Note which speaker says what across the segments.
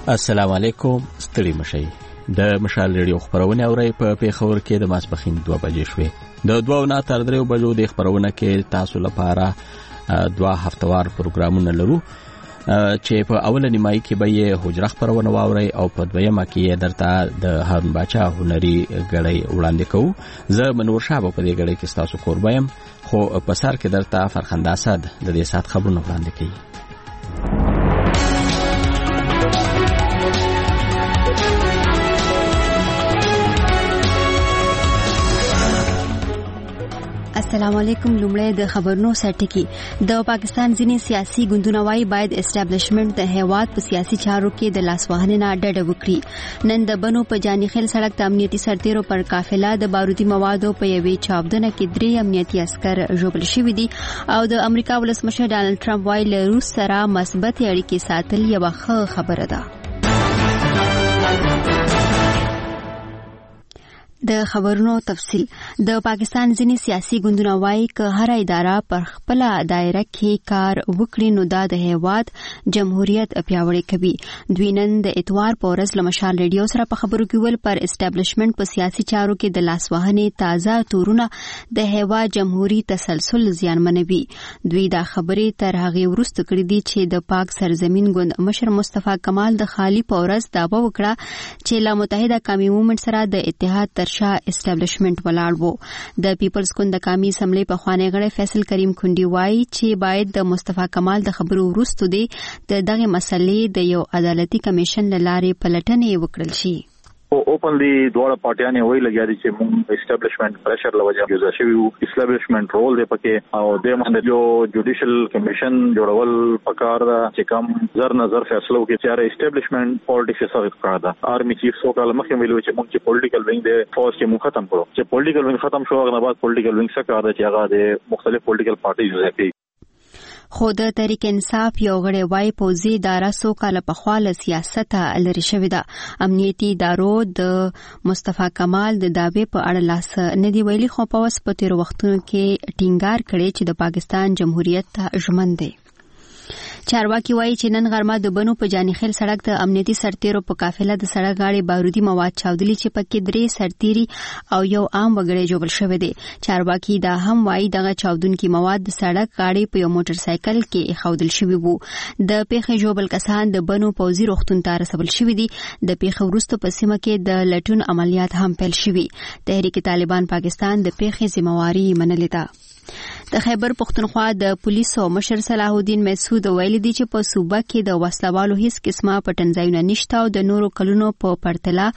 Speaker 1: السلام علیکم. ستړي مشئ. د مشال ریډیو خبرونه اورئ په پیښور کې د ماسپښین 2 بجې شوې. د 2 تر 3 بجو د خبرونه کې تاسو لپاره 2 هفتوار پروګرامونه لرو چې په اوله نیمایي کې به یې حجره خبرونه واورئ او په دویمه کې درته د هارون باچا هنري غړي وړاندې کوو. زه منور شاه په دې غړي کې تاسو قربایم، خو په سر کې درته فرخنده اسد د دې سات خبرونه وړاندې کوي.
Speaker 2: السلام علیکم. لومړی د خبرونو سرټکی. د پاکستان ځینې سیاسي ګوندونه وايي باید اسټابلیشمنت د هیواد په سیاسي چارو کې د لاسوهنې نه ډډه وکړي. نن د بنو په جانیخیل سړک د امنیتي سرتیرو پر قافله د بارودي موادو په یوې چاودنه کې 3 امنیتي عسكر ژوبل شوي دي او د امریکا ولسمشر ډانلډ ټرمپ وايي له روس سره مثبت اړیکې ساتل یوه ښه خبره ده. د خبرونو تفصیل. د پاکستان ځینې سیاسي ګوندونه وايي که هر اداره پر خپل دایره کې کار وکړي نو دا د هیواد جمهوریت پیاوړی کوي. دوی نن د اتوار په ورځ له مشال ریډیو سره په خبرو کې ول پر اسټابلیشمنت په سیاسي چارو کې د لاسوهنې تازه تورونه د هیواد جمهوریت تسلسل زیانمنوي. دوی دا خبرې تر هغه وروسته کړې دي چې د پاک سرزمین ګوند مشر مصطفی کمال د خالی په ورځ دعوه وکړه چې له متحده قومي مومنټ سره د اتحاد شاه اسټابلیشمنت ولاړ وو. د پیپلز ګوند د قومي اسمبلی په خوانی غړی فیصل کریم کونډي وایي چې باید د مصطفی کمال د خبرو وروسته دی د دغه مسلې د یو عدالتي کمیشن لاره پلټنې وکړل شي.
Speaker 3: اوپنلی دوه پارټیانې وی لګیا دي چې موږ اسټابلیشمنت پریشر لوجه جوړ شوی وو. اسټابلیشمنت رول دی پکې او د باندې یو جوډیشل کمیشن جوړول پکار دا چې کم زر نظر فیصلو کې چې اسټابلیشمنت پالیټکس سره کار دا آرمي چیف سو کال مخکې ویلو چې موږ چې پولیټیکل وینګ دی فوج کې موږ ختم کړو. چې پولیټیکل وینګ ختم شو هغه بعد پولیټیکل وینګ څخه کار دی چې هغه د مختلف پولیټیکل پارټیز کوي.
Speaker 2: خو د تحریک انصاف یو غړی وای پوزي اداره سو کال په خواله سیاست لري شوې ده. امنیتي ادارو د مصطفی کمال د داوی په اړه لاس نه دی ویلي، خو په وس په تیر وختونو کې ټینګار کړي چې د پاکستان جمهوریت ته ژمن دی. چارواکي وایي چې نن غرمه د بنو په جانیخیل سړک د امنیتي سرتیرو په قافله د سړک غاړې بارودي مواد چاودلي چې پکې 3 سرتیري او یو عام وګړی جوړ شوی دی. چارواکي دا هم وایي دغه چاودونکي مواد د سړک غاړې په یو موټر سایکل کې خودل شوی وو. د پیښې جوړ کسان د بنو پوزي روغتون ته رسول شوی دي. د پیښې وروسته په سیمه کې د لټون عملیات هم پیل شوي. تحریک طالبان پاکستان د پیښې ذمہواری منلې ده. د خیبر پختونخوا د پولیسو مشر صلاح الدین مسعود ویلي دي چې په صوبه کې د وسلوالو هیڅ قسمه پټنځایونه نشته او د نورو کلونو په پرتله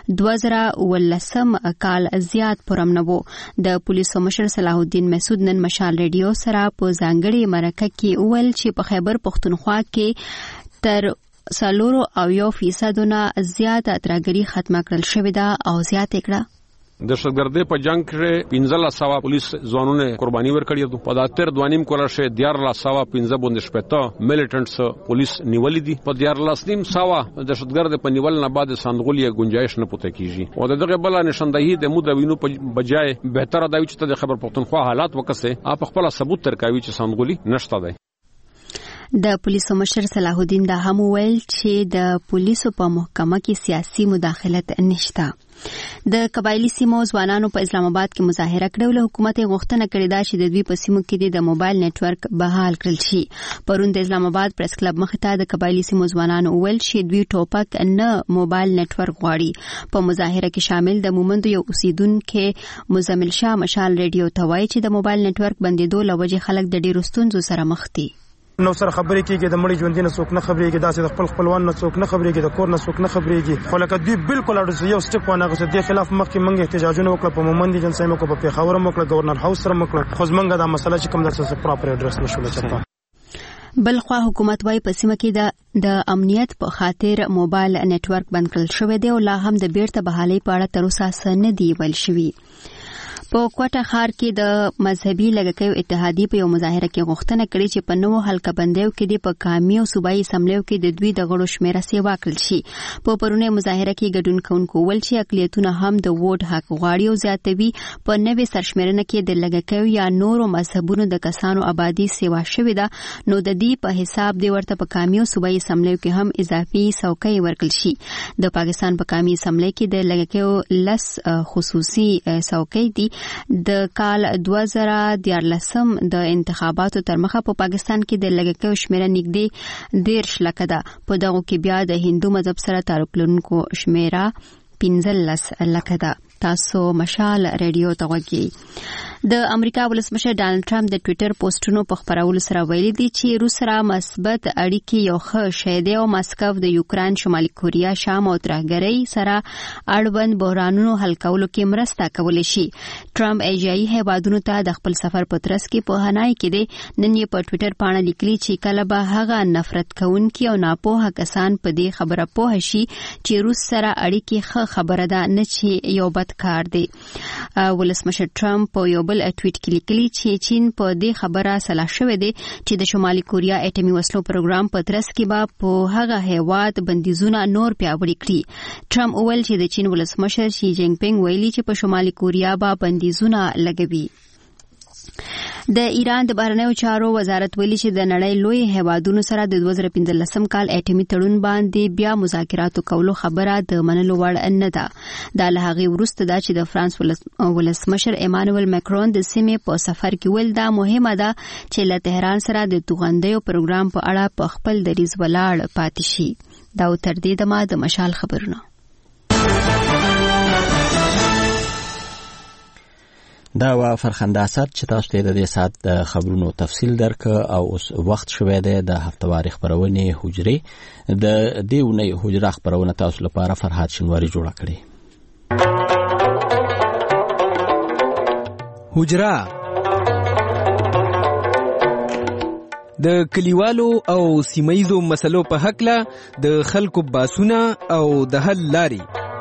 Speaker 2: 2019 کال زیات پرامن وو. د پولیسو مشر صلاح الدین مسعود نن مشال ریډیو سره په ځانګړي مرکه کې ویل چې په خیبر پختونخوا کې تر 4% زیات اتراګری ختمه کړل شوې ده او زیات کړه.
Speaker 4: د دهشتګردۍ په جنگ کې 1500 پولیس ځوانونه قرباني ورکړي دي. په داتر 2.5 کوله شه 1415 میلیټنټس پولیس نیولې دي. په 14.5 دهشتګرد په نیول نه بعد سندغولي گنجائش نه پته کیږي او دغه بل نشاندهي د مو د وینو په بجای بهتره دی چې د خبر پختونخوا حالات وکسه اپ خپل ثبوت ترکاوي چې سندغولي نشته دی.
Speaker 2: د پولیسو مشر صلاح الدین دا هم ویل چې د پولیسو په محکمه کې سیاسي مداخلت نشته. د قبایلی سیمو ځوانانو په اسلام آباد کې مظاهره کړې او حکومت غوښتنه کړې ده چې د دوی په سیمو کې د موبایل نتورک بحال کړل شي. پرون د اسلام آباد پریس کلب مخ ته د قبایلی سیمو ځوانانو ویل چې دوی ټوپک نه موبایل نتورک غواړي. په مظاهره کې شامل د مومند یو اوسیدونکو مزمل شاه مشال ریډیو ته وایي چې د موبایل نتورک بندیدو لوجه خلک د ډیرو ستونزو سره مخ دي.
Speaker 5: نو سره خبرې کېږي د مړي ژوندې نه څوک نه خبرېږي، داسې د خپل خپلوان نه څوک نه خبرېږي، د کور نه څوک نه خبرېږي. خو لکه دوی بالکل اړو یو سټپ ونه غوښته د خلاف مخکې موږ احتجاجونه وکړو په مومندي جنسای مو کو په پیښور مو کړ گورنر هاوس سره مو کړ. خو زمونږ دا مسله چې کوم درته پراپر اډرس نشول چاته.
Speaker 2: بلخوا حکومت وايي په سیمه کې د امنیت په خاطر موبایل نتورک بند کړل شوی دی او لا هم د بیرته بحالي په اړه تر اوسه څه نه دی ویل شوی. په کوټه ښار کې د مذهبي لږکیو اتحادیې په یو مظاهره کې غوښتنه کړې چې په نوو حلقه بندیو کې د قومي او صوبایي اسمبلیو کې د دوی د غړو شمیره سیوا کړل شي. په پرونی مظاهره کې ګډون کوونکو ول چې اقلیتونه هم د ووټ حق غواړي او زیاتوي په نوې سرشمیرنه کې د لږکیو یا نورو مذهبونو د کسانو آبادی سیوا شوې ده، نو د دې په حساب دی ورته په قومي او صوبایي اسمبلیو کې هم اضافي څوکۍ ورکړل شي. د پاکستان په قومي اسمبلی کې د لږکیو لس خصوصي څوکۍ دي. د کال 2014 د انتخاباتو تر مخه په پاکستان کې د لږکیو شمیره نږدې 13 لکه ده. په دغه کې بیا د هندو مذهب سره تعلق لرونکو شمیره 15 لکه ده. تاسو مشال ریډیو ته وګورئ. د امریکا ولسمشر ډانلډ ټرمپ د ټوئیټر پوسټونو په خبرولو سره ویلي دي چې روس سره مثبت اړیکې یو ښه شی دی او ماسکو د یوکران، شمالي کوریا، شام او ترهګرۍ سره اړوند بحرانونو حل کولو کې مرسته کولی شي. ټرمپ ایجایي هیوادونو ته د خپل سفر په ترڅ کې په هنای کې دی. نن یې په ټوئیټر باندې لیکلي چې کله به هغه نفرت کوونکي او ناپوهه کسان په دې خبره پوه شي چې روس سره اړیکې ښه خبره ده، نه چې یو بد کار دی. ولسمشر ټرمپ په یو بل ټویټ کې لیکلي چې چین په دې خبره سلا شوې دی چې د شمالي کوریا اټومي وسلو پروګرام په ترڅ کې به په هغه هیواد بندیزونه نور پیاوړي کړي. ټرمپ وویل چې د چین ولسمشر شي جینګ پینګ ویلي چې په شمالي کوریا به بندیزونه لګوي. د ایران د بهرنیو چارو وزارت ویلي چې د نړۍ لوی هیوادونو سره د 2015 کال اټومي تړون باندې بیا مذاکرات کولو خبره د منلو وړ نه ده. دا له هغې وروسته ده چې د فرانس ولسمشر ایمانوئل ماکرون د سیمې په سفر کې ویل دا مهمه ده چې له تهران سره د توغندیو پروګرام په اړه په خپل دریځ ولاړ پاتې شي. دا تر دې دمه د مشال خبرونه.
Speaker 1: دا و فرخنده اسد چې تاسو ته د دې سات د خبرونو تفصیل درک او اوس وخت شوه د هفتواري خبرونه حجره د دیونه حجره خبرونه تاسو لپاره فرحات شنواری جوړه کړې.
Speaker 6: حجره د کلیوالو او سیمایزو مسلو په حق له د خلکو باسونه او د حل لاري.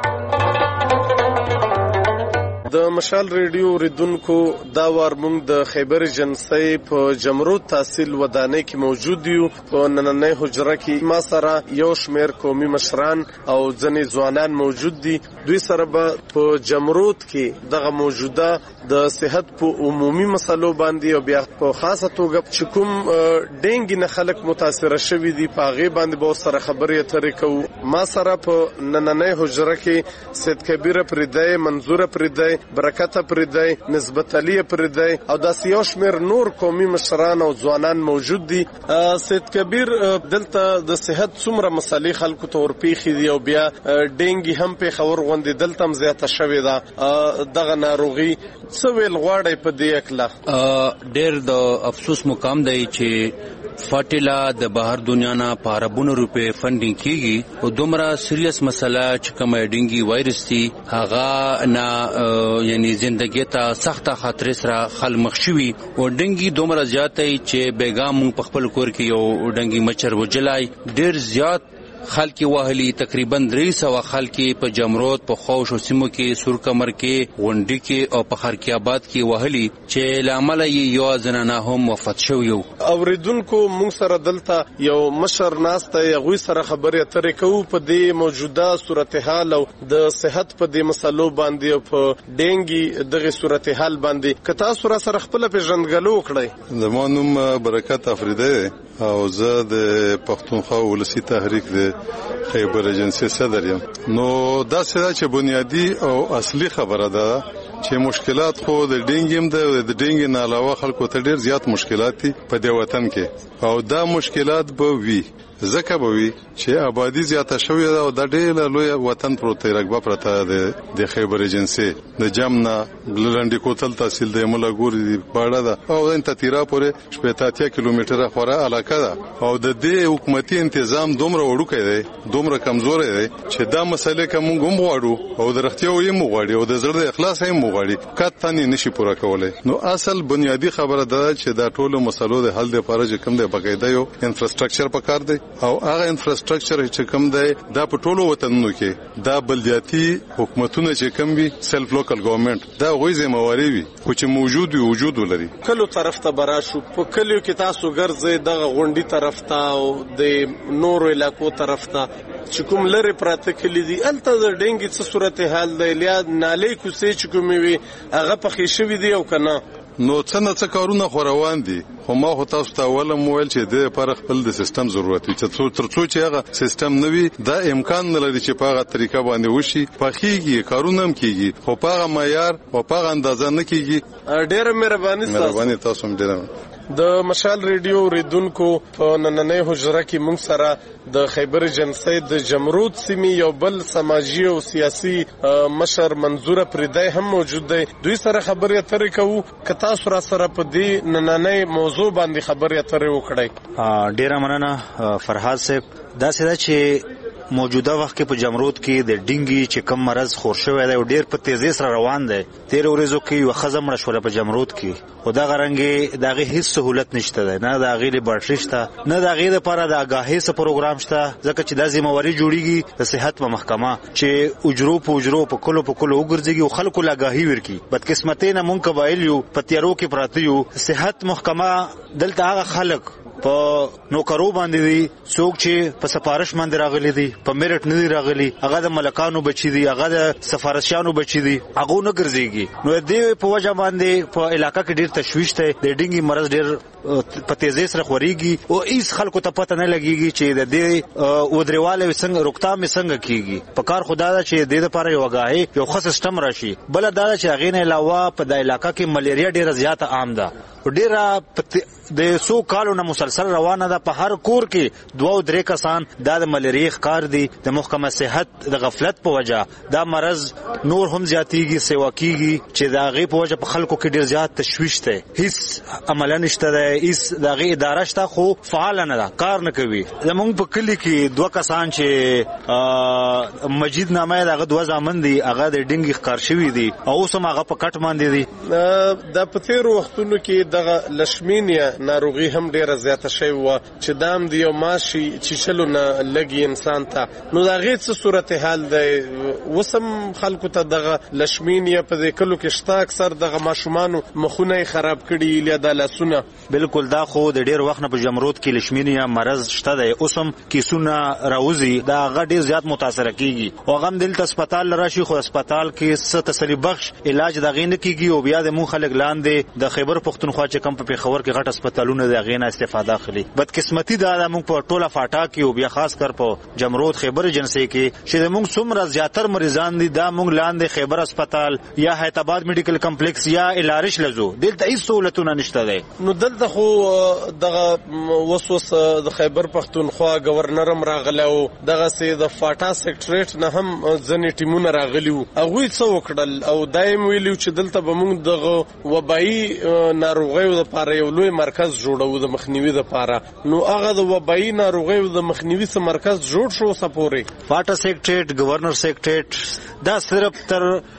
Speaker 7: د مشال ریډیو ریدونکو دا وار موږ د خیبر ایجنسی په جمرود تحصیل ودانۍ کې موجود یو. په نننۍ حجره کې ما سره یو شمیر قومي مشران او ځینې ځوانان موجود دي. دوی سره به په جمرود کې دغه موجوده د صحت په عمومي مسلو باندې او بیا په خاصه توګه چې کوم ډینګي نه خلک متاثر شوي دي په هغې باندې به سره خبرې اترې کوو. ما سره په نننۍ حجره کې سید کبیر پریدی، منظور پریدی، برکت پریدی، نسبت علی پریدی او داسې یو شمیر نور قومي مشران او ځوانان موجود دي. سید کبیر دلته د صحت څومره مسالې خلکو ته ورپېښې دي او بیا ډینګي هم پېښور غوندې دلته هم زیاته شوې ده. دغه ناروغي څه ویل غواړئ په دې هکله؟
Speaker 8: ډېر د افسوس مقام دی چې فاټیلا د بهر دنیا نه په اربونو روپۍ فنډینګ کیږي او دومره سیریس مسله چې کوم ډینګي وایرس دی هغه نه یعنی زندگی ته سخته خطر سره خل مخ شوي او ډنګي دومره زیاتې چې بیګام په خپل کور کې یو ډنګي مچر وجلای ډیر زیات خلک وهلي. تقریبا 300 خلک په جمرود، په خوش او سیمو کې، سور کمر کې، غونډي کې او په خرکی آباد کې وهلي چې لامل یې یو زنانه هم وفات شو. یو
Speaker 7: اوریدونکو موږ سره دلته یو مشر ناسته یغوي سره خبرې اترې کوو په دې موجوده صورتحال او د صحت په دې مسلو باندې او په ډینګي دغه صورتحال باندې. که تاسو سره خپل پیژندګلو وکړئ.
Speaker 9: زما نوم برکت افریدی او زه د پښتونخوا ولسی تحریک د خیبر ایجنسی صدر یم. نو دا څه چې بنیادی او اصلي خبره ده چې مشکلات خو د ډینګیم د ډینګ نه علاوه خلکو ته ډیر زیات مشکلات دي په دې وطن کې او دا مشکلات به وي ځکه به وي چې آبادی زیاته شوې ده او د ډېر لوی وطن پروت رقبه پرته د خیبر ایجنسی د جمنا بلندی کوتل تحصیل د مولا ګور دی باړه ده او انت تیرا پورې 80 کیلومتره خوره علاقه ده او د دې حکومتي تنظیم دومره وړوکی دی، دومره کمزوري دی چې دا مسله کوم غوم غواړو او د رښتیا یې مغواړي او د زړه اخلاص یې مغواړي کته نشي پوره کولای. نو اصل بنیادی خبره ده چې دا ټولو مسلو د حل لپاره چې کوم د بقاعده یو انفراستراکچر پکار دی او هغه انفراستراکچر چې کوم دی دا په ټولو وطنونو کې دا بلدیاتي حکومتونه چې کوم وي سلف لوکل ګورنمنت دا غوي ذمہواری وي خو چې موجود وي وجود ولري.
Speaker 7: کلو طرف ته براشو په کلیو کې تاسو ګرځي دغه غونډي طرف ته او د نورو علاقو طرف ته چې کوم لری پراته کلی دي الته د ډنګي څه صورتحال دی لیا نالې کوسې چې کومې وي هغه پخې شوي دي او کنه
Speaker 9: نو څه کارونه خو روان دي خو ما خو تاسو ته اول مویل چې د پر خپل د سیستم ضرورت وي چې ترڅو چې هغه سیستم نوي دا امکان نه لري چې په هغه طریقه باندې وشي پخېږي کارونه هم کیږي خو په هغه معیار او په هغه اندازه نه کیږي.
Speaker 7: ډېر مهرباني
Speaker 9: تاسو هم ډېر.
Speaker 7: د مشال ریډیو ریدونکو په نننۍ حجره کې موږ سره د خیبر جنسي د جمرود سیمې یو بل سماجی او سیاسي مشر منظور پردای هم موجود دی. دوی سره خبرې اترې کوو که تاسو را سره په دې نننۍ موضوع باندې خبرې اترې وکړئ.
Speaker 10: ډیره مننه فرهاد صاحب. دا څه چې موجوده وخت کې په جمرود کې د ډینګي چې کم مرز خور شوی دی او ډیر په تیزی سره روان دی. 13 ورځو کې یو خزم مړ شو په جمرود کې او دا غرنګي دغه هیڅ سہولت نشته دی نه د غیر بټری شته نه د غیر لپاره د آگاهی سره پروګرام شته ځکه چې د ذمہواری جوړیږي د صحت په محکمه چې اجرو په کلو وګرځي او خلکو لا آگاهی ورکي. بدقسمتۍ نه مونږ قبایل یو پتیارو کې پراته یو صحت محکمه دلته هغه خلک په نوکرو باندې دي څوک چې په سفارش باندې راغلي دي په میرټ نه دي راغلي هغه د ملکانو بچي دي هغه د سفارشانو بچي دي هغه نه ګرځيږي. نو دې په وجه باندې په علاقې کې ډیر تشويش دی د ډینګي مرز ډیر په تیزی سره خوريږي او هیڅ خلکو ته پته نه لګيږي چې د دې ودرېواله څنګه روکتام څنګه کیږي. په کار خدا دا چې د دې لپاره یو غاهي یو خاص سیستم راشي. بل دا چې هغه نه علاوه په د علاقې کې ملیریا ډیره زیاته عام ده ډیره د 100 کالو نه مسلسل روانه ده. په هر کور کې 2-3 کسان د ملیریا ښکار دي. د محکمه صحت د غفلت په وجه دا مرض نور هم زیاتیږي سیوا کیږي چې دا غي په وجه په خلکو کې ډیر زیات تشويش ده. هیڅ عمل نشته ده هیڅ دغه اداره شته خو فعال نه ده کار نه کوي. زمونږ په کلی کې 2 کسان چې مجید نامه دغه 2 ځامن دي هغه د ډینګ ښکار شوی دي او اوس هم هغه په کټ باندې دي.
Speaker 7: د پتیرو وختونو کې دغه لشمینیا ناروغي هم ډیره زیاته شوی و چې دام دی او ماشي چې چلو نه لګي انسان ته. نو دا غي څه صورتحال دی وسم خلکو ته دغه لشمینیا په کلو کې شته اکثر دغه ماشومان مخونه خراب کړي یا د لاسونه.
Speaker 10: بالکل دا خو د ډیر وخت نه په جمرود کې لشمینیا مرض شته دی اوسم کیسونه راوځي دا غډي زیات متاثر کیږي او غم دل هسپتال راشي خو هسپتال کې څه تسلی بخش علاج دغه نه کیږي او بیا د مون خلک لاندې د خیبر پختونخوا چې کم په پیښور کې غټ هسپتالونه دغه نه استفاده اخلي. بدقسمتي دا مونږ په ټوله فاټا کې او بیا خاص کر په جمرود خیبر جنسي کې چې مونږ څومره زیاتر مریضان دي دا مونږ لاندې خیبر هسپتال یا حیدرآباد میډیکل کمپلیکس یا الارش لزو دلته هیڅ سہولتونه نشته دي.
Speaker 7: نو دلته خو دغه وسوس د خیبر پختونخوا گورنرم راغلو دغه سي د فاټا سیکریټریټ نه هم ځنې ټیمونه راغلیو هغه څه وکړل او دایم ویلو چې دلته به مونږ دغه وبایي ناروغیو لپاره یو لوی مرکز جوړو د مخنیوي لپاره. نو هغه د وبایي ناروغیو د مخنیوي څخه مرکز جوړ شو سپوري
Speaker 10: فاټا سیکریټریټ گورنر سیکریټریټ دا صرف تر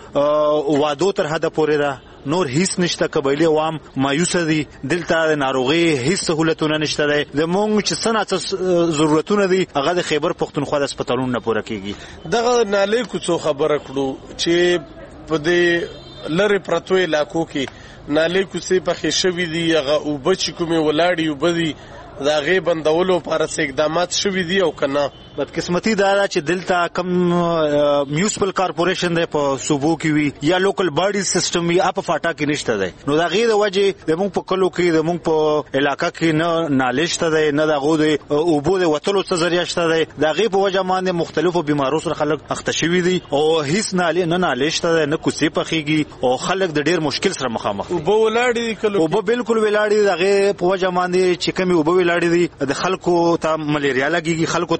Speaker 10: وادو تر حد پورې ده نور هیڅ نشته. قبایلی عوام مایوس دي دلته د ناروغي هیڅ سہولتونه نشته دي. د مونږ چې څنګه ضرورتونه دي هغه د خیبر پختونخوا د هسپتالونو نه پوره کیږي.
Speaker 7: دغه نالې کو څو خبره کړو چې په دې لری پرتوی علاقو کې نالې کو سي په خښوي دي هغه او بچ کومه ولاړی وبدي دا غي بندولو پر اقدامات شوي دي او کنه.
Speaker 10: بدقسمتي دا چې دلته کم میونسپل کارپوریشن دی په صوبو کې وي یا لوکل باډي سیستم وي اپ فاټا کې نشته دی. نو دا غي د وجه د مونږ په کلو کې د مونږ په علاقې کې نه نالشته دی نه دا غو دی او بو د وتلو څه ذریعہ شته دی. دا غي په وجه باندې مختلفو بیمارو سره خلک اخته شوي دي او هیڅ نه نالشته دی نه کوسي پخېږي او خلک د ډیر مشکل سره مخامخ.
Speaker 7: او بو ولاړی کلو
Speaker 10: او بو بالکل ولاړی دا غي په وجه باندې چې کمی او بو ولاړی دي د خلکو ته ملیریا لګيږي خلکو ته نور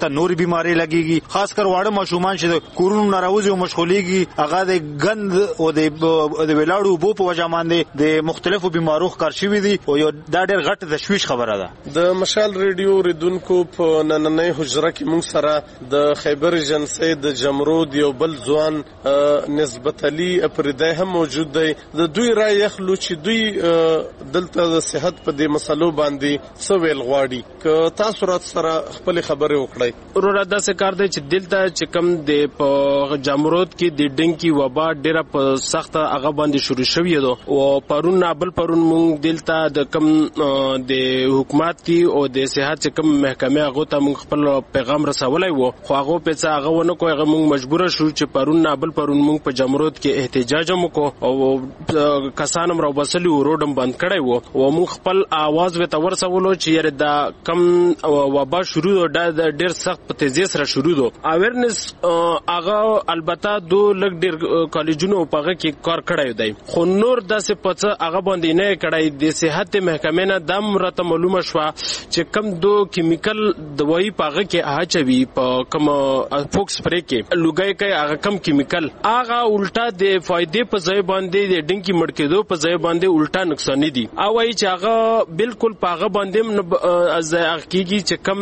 Speaker 10: بیماری لګيږي خاص کر واړه ماشومان چې کورونو ناراوزي او مشغوليږي هغه د غند او د ولاړو بو په وجه باندې د مختلفو بیمارو ښکار شوي دي او یو دا ډېر غټ تشویش خبره ده
Speaker 7: د مشال ریډیو ریدونکو په نننۍ حجره کې موږ سره د خیبر ایجنسی د جمرود یو بل ځوان نسبت علي افریدی هم موجود دی د دوی رائے اخلو چې دوی دلته د صحت په دې مسلو باندې څه ویل غواړي که تاسو رات سره خپل خبرې وکړئ
Speaker 11: ورور دا څه کار دی چې دلته چې کم د په جمرود کې د ډنګي وبا ډیره په سخت هغه باندې شروع شوې ده او پرون نابل پرون مونږ دلته د کم د حکومت کې او د صحت چې کم محکمه هغه ته مونږ خپل پیغام رسولای وو خو هغه په څه هغه ونه کوي هغه مونږ مجبور شو چې پرون نابل پرون مونږ په جمرود کې احتجاج وکړو او کسانم را بسلی روډم بند کړی وو او مونږ خپل आवाज وته ورسولو چې یره دا کم وبا شروع د ډیر سخت په تیزی سره شروع دو اویرنس هغه البته دو لګ ډیر کالجونو په هغه کې کار کړی دی خو نور داسې پڅ هغه باندې نه کړی د صحت محکمې نه دم راته معلومه شو چې کم دو کیمیکل دوايي په هغه کې اچوي په کم فوکس پرې کې لوګي کوي هغه کم کیمیکل هغه الټا د فائدې په ځای باندې د ډنګي مړکېدو په ځای باندې الټا نقصان دي او وايي چې هغه بالکل په هغه باندې از حقيقي چې کم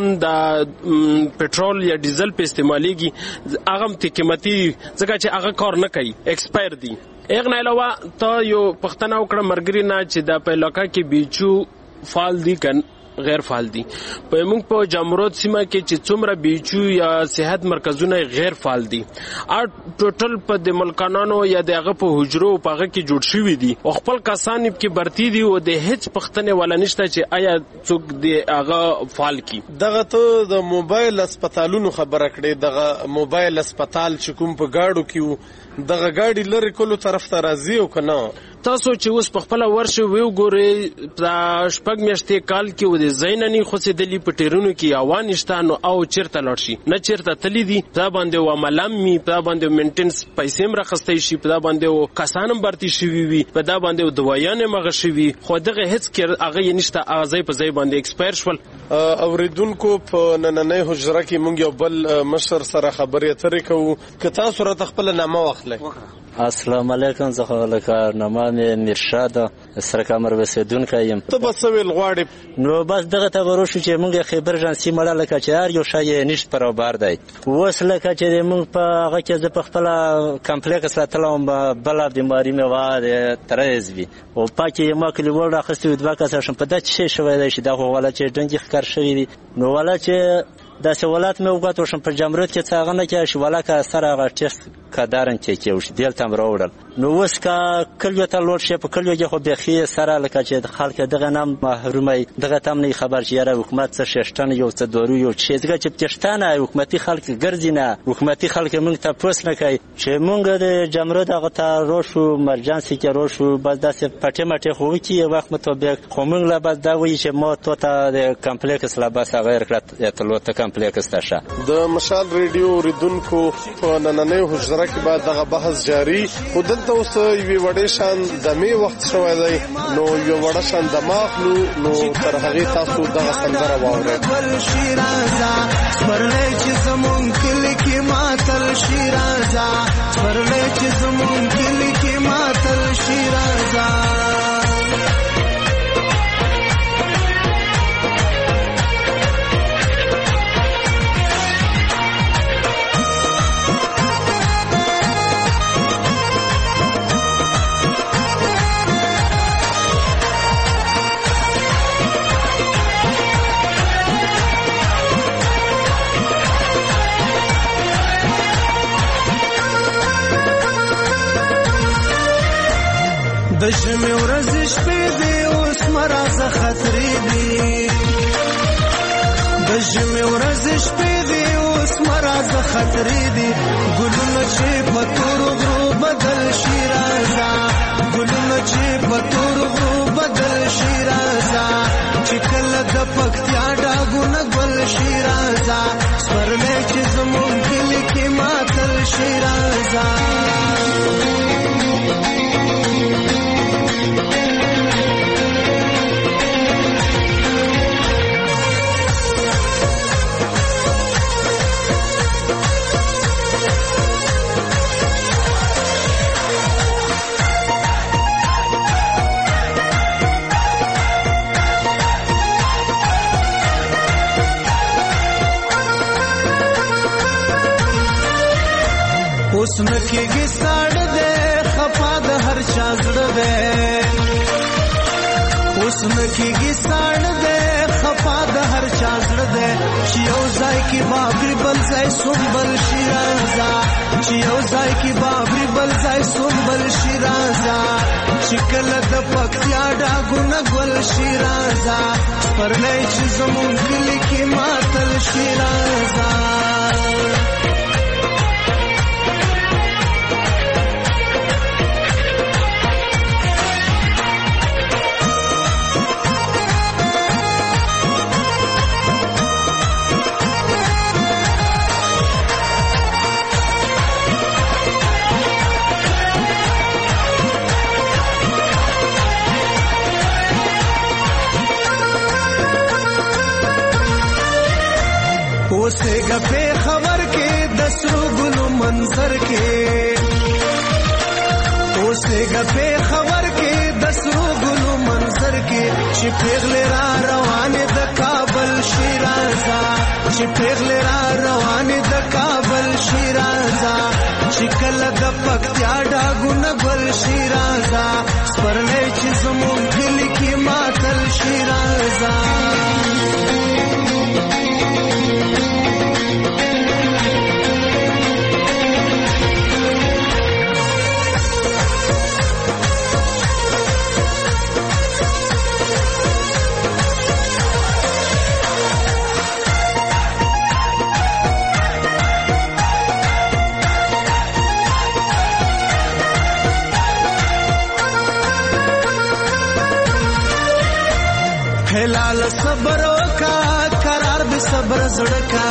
Speaker 11: د پټرول یا ډیزل په استعماليږي هغه ته قیمتي ځکه چې هغه کار نه کوي ایکسپایر دي اغه نه علاوه ته یو پښتنه وکړه مرګري نه چې د په علاقہ کې بیچو فعال دي کن غیر فعال دي په موږ په جمرود سیمه کې چې څومره بیچو یا صحت مرکزونه غیر فعال دي ا ټوټل په د ملکانانو یا دغه په حجرو په هغه کې جوړ شوی دي او خپل کسان کې برتی دي او د هیڅ پښتنه ولا نشته چې آیا څوک دی هغه فعال کی
Speaker 7: دغه ته د موبایل هسپتالونو خبره کړې دغه موبایل هسپتال چې کوم په گاډو کې دغه گاډي لری کولو طرف ته راځي او کنه
Speaker 11: تاسو چې اوس په خپل ورشه ویو ګوري په شپږ میاشتې کال کې و د زیننی خوسېدلی په ټیرونو کې اوان نشته او چیرته لاړ شي نه چیرته تللی دي دا باندې و ملامي دا باندې مینټنس پیسې مرخصتې شي په دا باندې کسانم برتی شي وي په دا باندې دوایانه مغه شي خو دغه هیڅ کې هغه نشته اغازې په ځای باندې ایکسپایر شول
Speaker 7: اوریدونکو په نننۍ حجره کې مونږ یو بل مشر سره خبرې اترې کوو که تاسو را خپل نامه واخلئ
Speaker 12: السلام علیکم زه لکه نامه مرشد سره کمر وسیدونکو یم
Speaker 7: ته بس ویل غواړي
Speaker 12: نو بس دغه ته ورشو چې مونږ خبر جنسي مړه لکه چې هر یو شای نشته برابر دی اوس لکه چې مونږ په هغه کې ز په خپل کمپلیکس راتلم بل بیماری مې واره ترېزوي او پاکي ما کلی ور راخستې دوه کسه شم په دغه شوی دی چې دا ولا چې ډنګ ښکار شوی دی نو ولا چې د سوالات مې وګټو شم په جمرود کې څنګه نه کې شو ولا کا سره غا ټیسټ کادارن کې وش دلته مروړل نو وس کا کلیو ته لوړ شي په کلیو کې خو بخي سره لکه چې خلک دغه نام محرومي دغه تم نه خبر چې یاره حکومت څه ششتن یو څه دورو یو چې دغه چې پښتانه حکومتي خلک ګرځینه حکومتي خلک موږ ته پوس نه کوي چې موږ د جمرود هغه ته روشو مرجانسي کې روشو بس داسې پټه مټه خو کې وخت مطابق خو موږ لا بس دا وایي چې مو ته د کمپلیکس لا بس غیر کړه ته لوته کمپلیکس تاشه
Speaker 7: د مشال ریډیو ریدونکو په نننۍ حجره کې بعد دغه بحث جاری خودلته اوس یو وړې شان دمه وخت شوی دی نو یو وړه شان دماغلو نو تر هغه تاسو دغه سندره واورئ
Speaker 13: شیرازا سپرلې چې زمون کلی کې ماتل شیرازا سپرلې چې زمون کلی کې ماتل شیرازا د ژمي ورځې شپې دي اوس مرزه خطرې دي د ژمي ورځې شپې دي اوس مرزه خطرې دي ګلونه چې په تور غرو بدل شي راځه ګلونه چې په تور غرو بدل شي راځه چې کله د پکتیا ډاګونه ګل شي راځه سپرلې چې زمون کلی کې ماتل شي راځه کېږي ساړه دی خفا د هر چا زړه دی اوس نه کېږي ساړه دی خفا د هر چا زړه دی چې یو ځای کې بابري بل ځای سنبل شي راځه چې یو ځای کې بابري بل ځای سنبل شي راځه چې کله د پکتیا ډاګونه ګل شي راځه پرلی چې زمونږ کلي کې ماتل شي راځه اوسېږه په خبر کې د سرو ګلو منظر کې اوسېږه په خبر کې د سرو ګلو منظر کې چې پیغلې را روانې د کابل شیرازه چې پیغلې را روانې د کابل شیرازه چې کله د پکتیا ډاګونه ګل شیرازه سپرلی چې زمونږ کلي کې ماتل شیرازه هلال صبر وکا قرار به صبر زړکا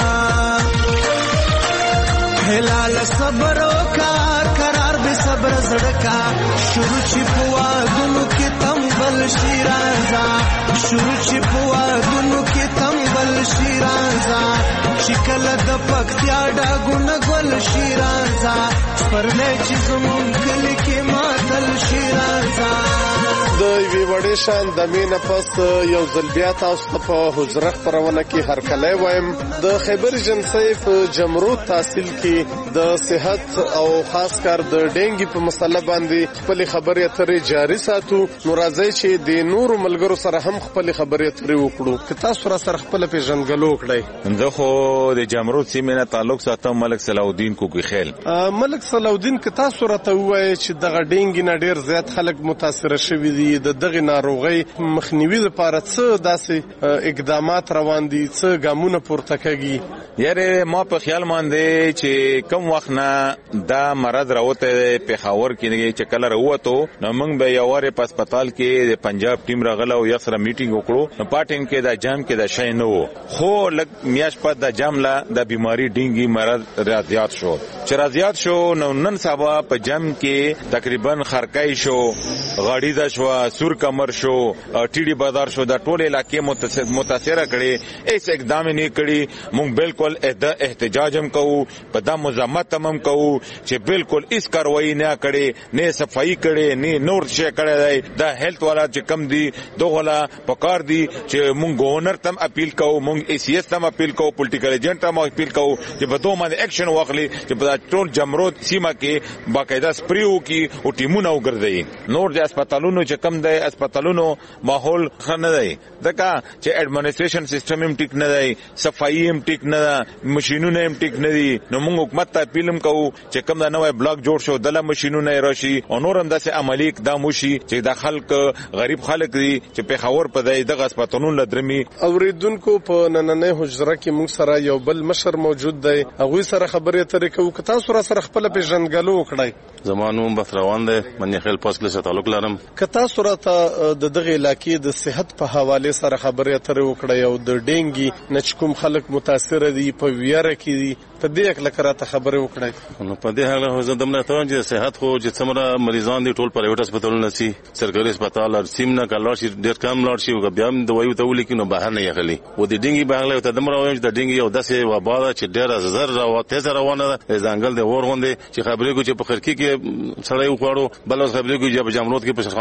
Speaker 13: هلال صبر وکا قرار به صبر زړکا شروع چې پوا دونو کې تمبل شیرازا شروع چې پوا دونو کې تمبل شیرازا چې کله د پکتیا ډاګونه ګل شیرازا پرلی چې زمونږ کلي کې ماتل شیرازا
Speaker 7: د یوې وړې شان د مینه پس یو ځل بیا تاسو ته په حجره خپرونه کې هرکلی وایم د خیبر ایجنسۍ په جمرود تحصیل کې د صحت او خاص کار د ډینګي په مسله باندې خپلې خبرې اترې جاري ساتو نو راځئ چې د نورو ملګرو سره هم خپلې خبرې اترې وکړو که تاسو را سره خپله پېژندګلو وکړئ
Speaker 14: زه خو د جمرود سیمې نه تعلق ساتم ملک صلاح الدین کوکیخیل
Speaker 7: ملک صلاح الدین که تاسو راته ووایئ چې دغه ډینګي نه ډېر زیات خلک متاثره شوي دي د دغه ناروغۍ مخنیوي لپاره څه داسې اقدامات روان دي څه ګامونه پورته کېږي
Speaker 14: یاره ما په خیال باندې چې کم وخت نه دا مرض راوته پېښور کې چې کله راوته نو موږ به یو واره په هسپتال کې د پنجاب ټیم راغله او یو سره میټینګ وکړو نو پاتین کې دا جام کې دا شای نه وو خو لږ میاش په دا جام لا د بیماری ډینګي مرض راځيات شو چې راځيات شو نو نن سبا په جام کې تقریبا خرکای شو غاړي دا شو سور کمر شو ټیډي بازار شو دا ټول علاقې متاثره کړي هیڅ اقدام نه کړي موږ بالکل احتجاج هم کوو په دا مزاحمت هم کوو چې بالکل اس کاروایی نه کړي نه صفائی کړي نه نور شي کړي دا هیلث والا چې کم دي دوغلا پکار دي چې موږ گورنر تم اپیل کوو موږ ای سی ایس تم اپیل کوو پولیټیکل ایجنټ تم اپیل کوو چې په دوه باندې اکشن واخلي چې په ټول جمرود سیمه کې باقاعده سپریو کی او ټیمونه وګرځي نور د هسپتالونو چې کم دی هسپتالونو ماحول خنه دی دغه چې اډمنسټریشن سیستم هم ټیک نه دی صفائی هم ټیک نه ده ماشينونه هم ټیک نه دي نو موږ حکومت ته اپیل هم کوو چې کم دا نوې بلاک جوړ شو دله ماشينونه راشي او نور هم داسې عملی اقدام وشي چې د خلک غریب خلک دي چې په خور په دغه هسپتالونو لدرمي
Speaker 7: اوریدونکو په نننې حجره کې موږ سره یو بل مشر موجود دی هغه سره خبرې اترې کوو که تاسو سره خپل پیژندګلو وکړئ
Speaker 15: زمانو بفروان دی منی خیل پاسله سره تعلق لرم
Speaker 7: که تاسو راته د دغه علاقې د صحت په حواله سره خبرې اترې وکړئ او د ډینګي نچکم خلک متاثر دي په ویره کې دي ته دې اکل کراته خبرې وکړئ
Speaker 15: نو په دې حاله زه دمنه ته چې صحت خو چې څومره مریضان دي ټول پرایویټ هسپتالونه سي سرکاري هسپتال او سیم نه کلار شي ډېر کم لار شي او بیا هم دوی ته ولي کینو بهر نه یغلي و دې ډینګي بهر ته دمره وایم چې د ډینګي یو داسې وبا ده چې ډېر زر راوته زر روانه ده ځنګل د ور غونډه چې خبرې کو چې په خرکی کې سړی وخوړو بل اوس خبرې کو چې په جمرود کې په شرخان خلو کې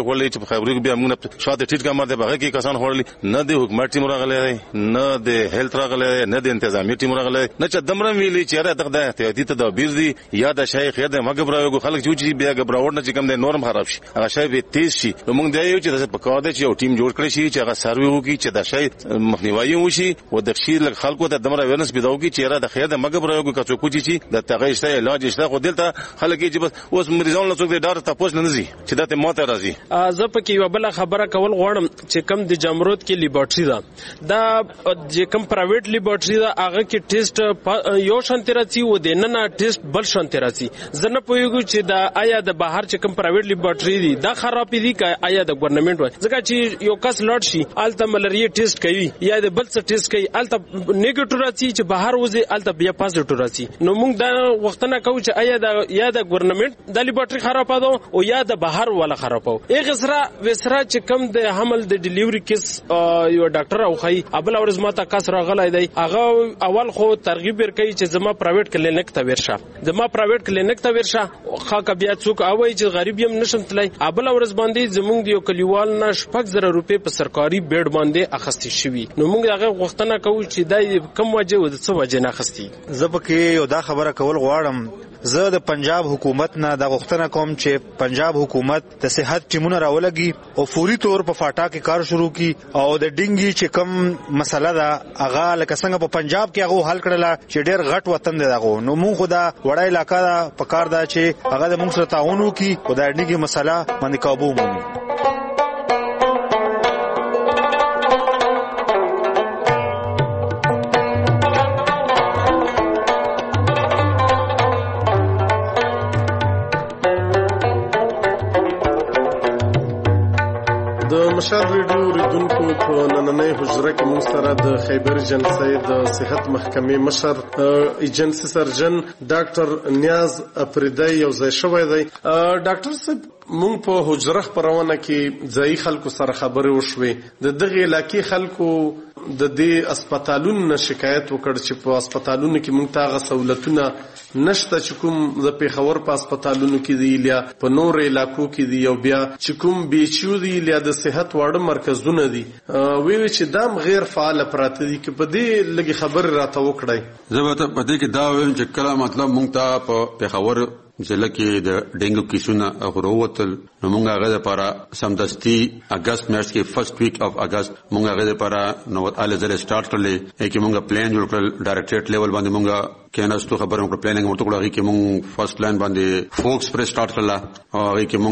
Speaker 15: وړلې چې په خبرو کې بیا موږ شاته ټیټ کمر دی هغه کې کسان وړلې نه د حکومت ټیم راغلی نه د هیلث راغلی نه د انتظامی ټیم راغلی نه چې دمره ویلي چې را دغه احتیاطي تدابیر دي یا د شای خیر د مګبراو خلک چې بیا غبراوړ نه چې کوم د نورم خراب شي هغه شای به تیز شي موږ دی چې په کار دی چې یو ټیم جوړ کړی شي چې هغه سروي وکړي چې د شای مخنیوي وشي او د خیر خلکو ته دمره ویرنس پیدا وکړي چې را د خیر د مګبراو کڅو کوچی چې د تغیر شته علاج شته خو دلته خلک چې بس اوس مریضان له څوک د ډار تاسو نه نزي چې دته ماته راځي.
Speaker 11: زه پکې یو بل خبره کول غواړم چې کم د جمرود کې لیبارټري ده دا چې کم پرایویټ لیبارټري ده هغه کې ټیسټ یو شانتي راځي او د نن ټیسټ بل شانتي راځي. زه نه پوهیږم چې دا آیا د بهر چې کم پرایویټ لیبارټري دي دا خراب دي که آیا د ګورنمنت وای ځکه چې یو کس لاړ شي الته ملاریا ټیسټ کوي یا د بل څه ټیسټ کوي الته نیگیټیو راځي چې بهر وځي الته بیا پازیټیو راځي. نو موږ دا وختونه کوو چې آیا د یا د ګورنمنت د لیبارټري خراب ده او یا د بهر ولا خراب او هغه سره وسره چې کم د حمل د ډیلیوري کیس یو ډاکټر او خی ابل اورز ماته کس راغلی دی هغه اول خو ترغیب ورکړي چې زما پرایویټ کلینیک ته ورشه زما پرایویټ کلینیک ته ورشه خاکه بیا څوک اوای چې غریب یم نشم تلای ابل اورز باندې زمونږ یو کلیوال نه 6000 روپے په سرکاري بیډ باندې اخستې شوی. نو موږ هغه وختونه کوو چې دای کم وجه و څه وجه نه اخستي.
Speaker 10: زبکه یو دا خبره کول غواړم زه د پنجاب حکومت نه د غوښتنه کوم چې پنجاب حکومت د صحت ټیمونه راولګي او فوري طور په فاټا کې کار شروع کړي او د ډینګي چې کم مسله ده هغه لکه څنګه په پنجاب کې هغه حل کړل چې ډېر غټ وطن دی دغه نو موږ خدا وړای علاقہ دا پکار دا چې هغه د موږ سره تعاون وکړي او د ډینګي مسله باندې قابو ومومي.
Speaker 7: مشال ریډیو ریدونکو په نننۍ حجره کې موږ سره د خیبر ایجنسۍ د صحت محکمې مشر ایجنسي سرجن ډاکټر نیاز افریدی یو ځای شوی دی. ډاکټر صاحب موږ په حجره خبرونه کې ځای خلکو سره خبرې وشوې د دغه علاقې خلکو د دې هسپتالونو شکایت وکړ چې په هسپتالونو کې موږ ته سہولتونه نشته چې کوم د پیښور په هسپتالونو کې دی یا په نور علاقو کې دی او بیا چې کوم بیچو دی یا د صحت واړه مرکزونه دي وی چې دام غیر فعال پراته دي کې په دې لګي خبر راته وکړای.
Speaker 16: زه به په دې کې دا وایم چې کله مطلب موږ ته په پیښور ضلع کې د ډینګو کیسونه غوړوتل نو موږ هغه لپاره سمدستي اگست میاشت کې فرست ویک اف اگست موږ هغه لپاره نو اله ځله سٹارټ کړل چې موږ پلان جوړ کړل ډایرکټریټ لیول باندې موږ کیناستو خبرو په پلانینګ ورته کړو چې موږ فرست پلان باندې فوکس پر سٹارټ کړل او هغه کې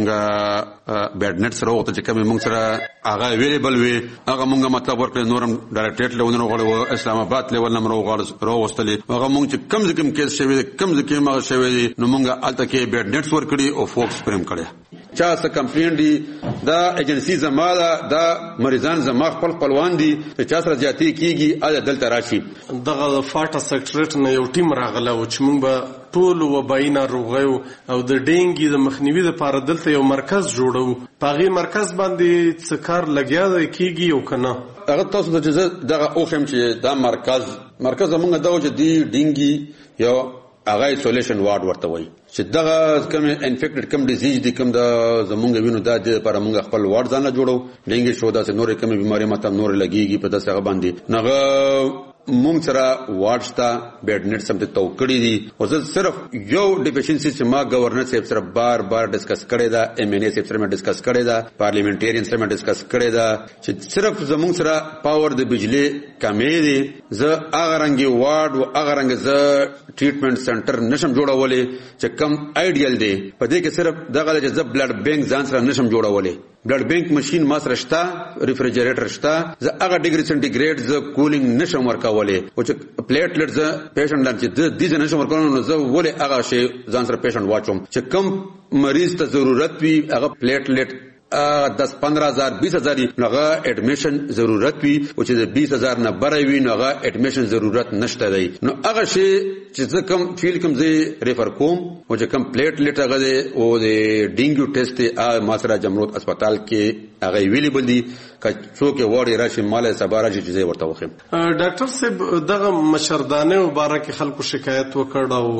Speaker 16: موږ بیډ نت سره وته چې کوم موږ سره هغه اویلیبل وي هغه موږ مطلب ورکړل نورم ډایرکټریټ لیول نو غوړو اسلام آباد لیول نمبر وغوړل هغه موږ چې کم ز کم کیس شوی کم ز کم هغه شوی نو موږ تکي بیډ نټس ور کړی او فوکس پریم کړی چا څه کمپلین دي دا ایجنسی زما دا مریضان زما خپل خپلوان دي چا سره جاتی کیږي اله دلته راشي.
Speaker 7: دغه فاټا سیکریټریټ نه یو ټیم راغله او چې موږ به ټول وبای ناروغیو او د ډینګي د مخنیوي لپاره دلته یو مرکز جوړو پاغي مرکز باندې څه کار لګیا دی کیږي او کنه
Speaker 16: هغه تاسو د جزه دغه اوخم چې دا مرکز موږ دا چې دی ډینګي یو هغه ایسولیشن وارد ورته وای چې دغه کوم انفیکټډ کوم ډیزیز دي کوم د زمونږ وینو د لپاره موږ خپل وارد ځان جوړو ډینګي شو دا څه نورې کوم بیماری ماته نور لګيږي په داسې باندې نغه موږ سره وارد شته بیډ نت سم ته توکړی دي او زه صرف یو ډیفیشنسي چې ما گورنر صاحب سره بار ډیسکس کړی دا ایم ان ای صاحب سره ډیسکس کړی دا پارلیمنټریان سره ډیسکس کړی دا چې صرف زموږ سره پاور د بجلی کمې دي زه هغه رنګي وارد او هغه رنګ زه ټریټمنټ سنټر نشم جوړولې چې کم آیډیل دی په دې کې صرف دغه چې زه بلډ بانک ځان سره نشم جوړولې بلډ بانک ماشين ما سره شته ریفریجریټر شته زه هغه ډیګري سنټیګریډ زه کولینګ نشم ورکولې او چې پلیټلیټ زه پیشنټ لرم چې د دې نشم ورکول نو زه ولې هغه شی ځان سره پیشنټ واچوم چې کم مریض ته ضرورت وي هغه پلیټلیټ 10-15,000 20,000 نوغه اډمیشن ضرورت وي او چې د 20,000 نه بره وي نوغه اډمیشن ضرورت نشته دی نو هغه شی چې زه کم فیل کم زی ریفر کوم او چې کم پلیټلیټ هغه دی او د ډینګو ټیسټ ما سره جمرود هسپتال کې هغه اویلیبل دي که څوک وړي راشي مال سبا راشي چې زه ورته وخم.
Speaker 7: ډاکټر صاحب دغه مشردانه مبارک خلکو شکایت وکړ او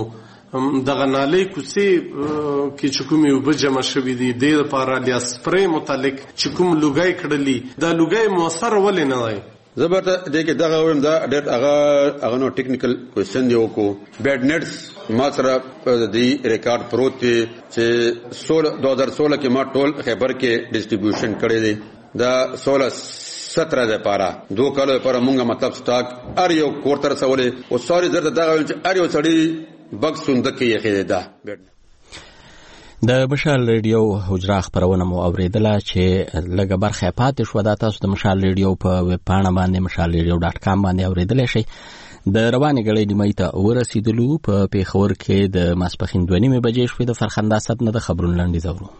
Speaker 7: دغه نالې کوڅې کې چې کومې اوبه جمع شوي دي د لپاره د سپری متعلق چې کوم لوګي کړلي دا لوګي موثر ولې نه دی؟
Speaker 16: زبرته دغه دغه ویم دا ډېر هغه نو ټیکنیکل کوېسچن دی وکړو بیډ نټس ما سره د ریکارډ پروت دی چې 2016 کې ما ټول خیبر کې ډیسټریبیوشن کړی دی دا 17 د پاره 2 کالو لپاره مونږه مطلب سٹاک ار یو کوړتر سوالې او سوري زړه دا چې ار یو سړی بکس سندکه یې خېده دا
Speaker 1: د مشال ریډیو حجره خبرونه مو اوریدله چې لږه برخه پاتې شو دا تاسو د مشال ریډیو په ویب پاڼه باندې mashalradio.com باندې اوریدلی شئ د روانې غړې نیمه ته ورسېدلو په پیښور کې د ماسپښین 2:30 بجې شوې د فرخنده ست نه د خبرونو لنډیز اورو.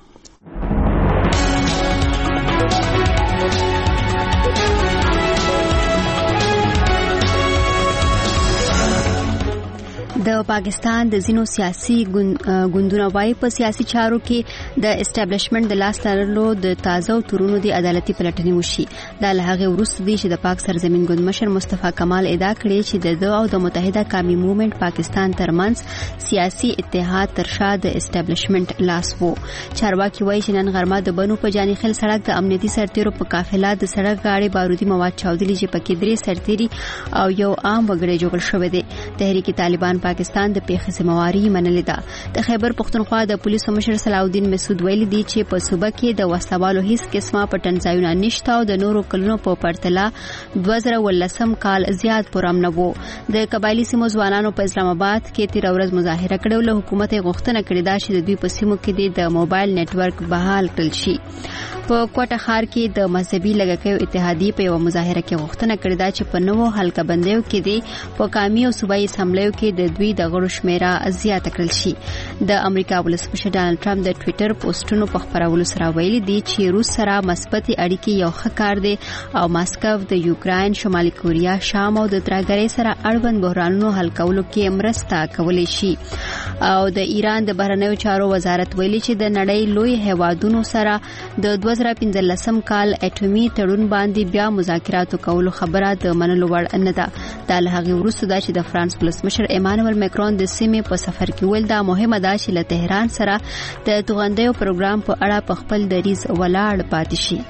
Speaker 2: د پاکستان د ځینو سیاسي ګوندونو وايي په سیاسي چارو کې د اسټابلیشمنت د لاس لرلو د تازه تورونو د عدالتي پلټنې وشي. دا له هغه وروسته دی چې د پاک سرزمین ګوند مشر مصطفی کمال ادعا کړې چې د او د متحده قومي موومېنټ پاکستان ترمنځ سیاسي اتحاد تر شا د اسټابلیشمنت لاس وو. چارواکي وايي چې نن غرمه د بنو په جاني خیل سړک د امنیتي سرتیرو په قافله د سړک غاړې بارودي مواد چاودلي چې پکې 3 سرتیري او یو عام وګړی جوړ شوی دی. تحریک طالبان پاکستان د پیښې ذمہواری منلې ده. د خیبر پختونخوا د پولیسو مشر صلاح الدین مسعود ویلي دی چې په صوبه کې د وسوالو هیڅ قسمه پټن ځایونه نشته او د نورو کلونو په پرتله 2018 کال زیات پرامن وو. د قبایلی سیمو ځوانانو په اسلام آباد کې تیر ورځ مظاهره کړې له حکومت غوښتنه کړې ده چې د دوی په سیمو کې د موبایل نتورک بحال کړل شي. په کوټه ښار کې د مذهبي لګښتو اتحادیې په یو مظاهره کې غوښتنه کړې ده چې په نوو حلقه بندیو کې د په قومي او صوبایي اسمبلیو کې د دوی د غړو شمیره زیاته کړل شي. د امریکا ولسمشر ډانلډ ټرمپ د ټوئیټر پوسټونو په خبرولو سره ویلي دی چې روس سره مثبت اړیکې یو ښه کار دی او ماسکو د یوکرين، شمالي کوریا، شام او د ترګرۍ سره اړوند بحرانونو حل کولو کې مرسته کولی شي. او د ایران د بهرنیو چارو وزارت ویلي چې د نړۍ لوی هیوادونو سره د 2015 کال اټومي تړون باندې بیا مذاکرات کولو خبره د منلو وړ نه ده. دا له هغه وروسته ده چې د فرانس ولسمشر ایمانوئل مکرون د سیمې په سفر کې ویل دا مهمه ده چې له تهران سره د توغندیو پروګرام په اړه په خپل دریځ ولاړ پاتې شي.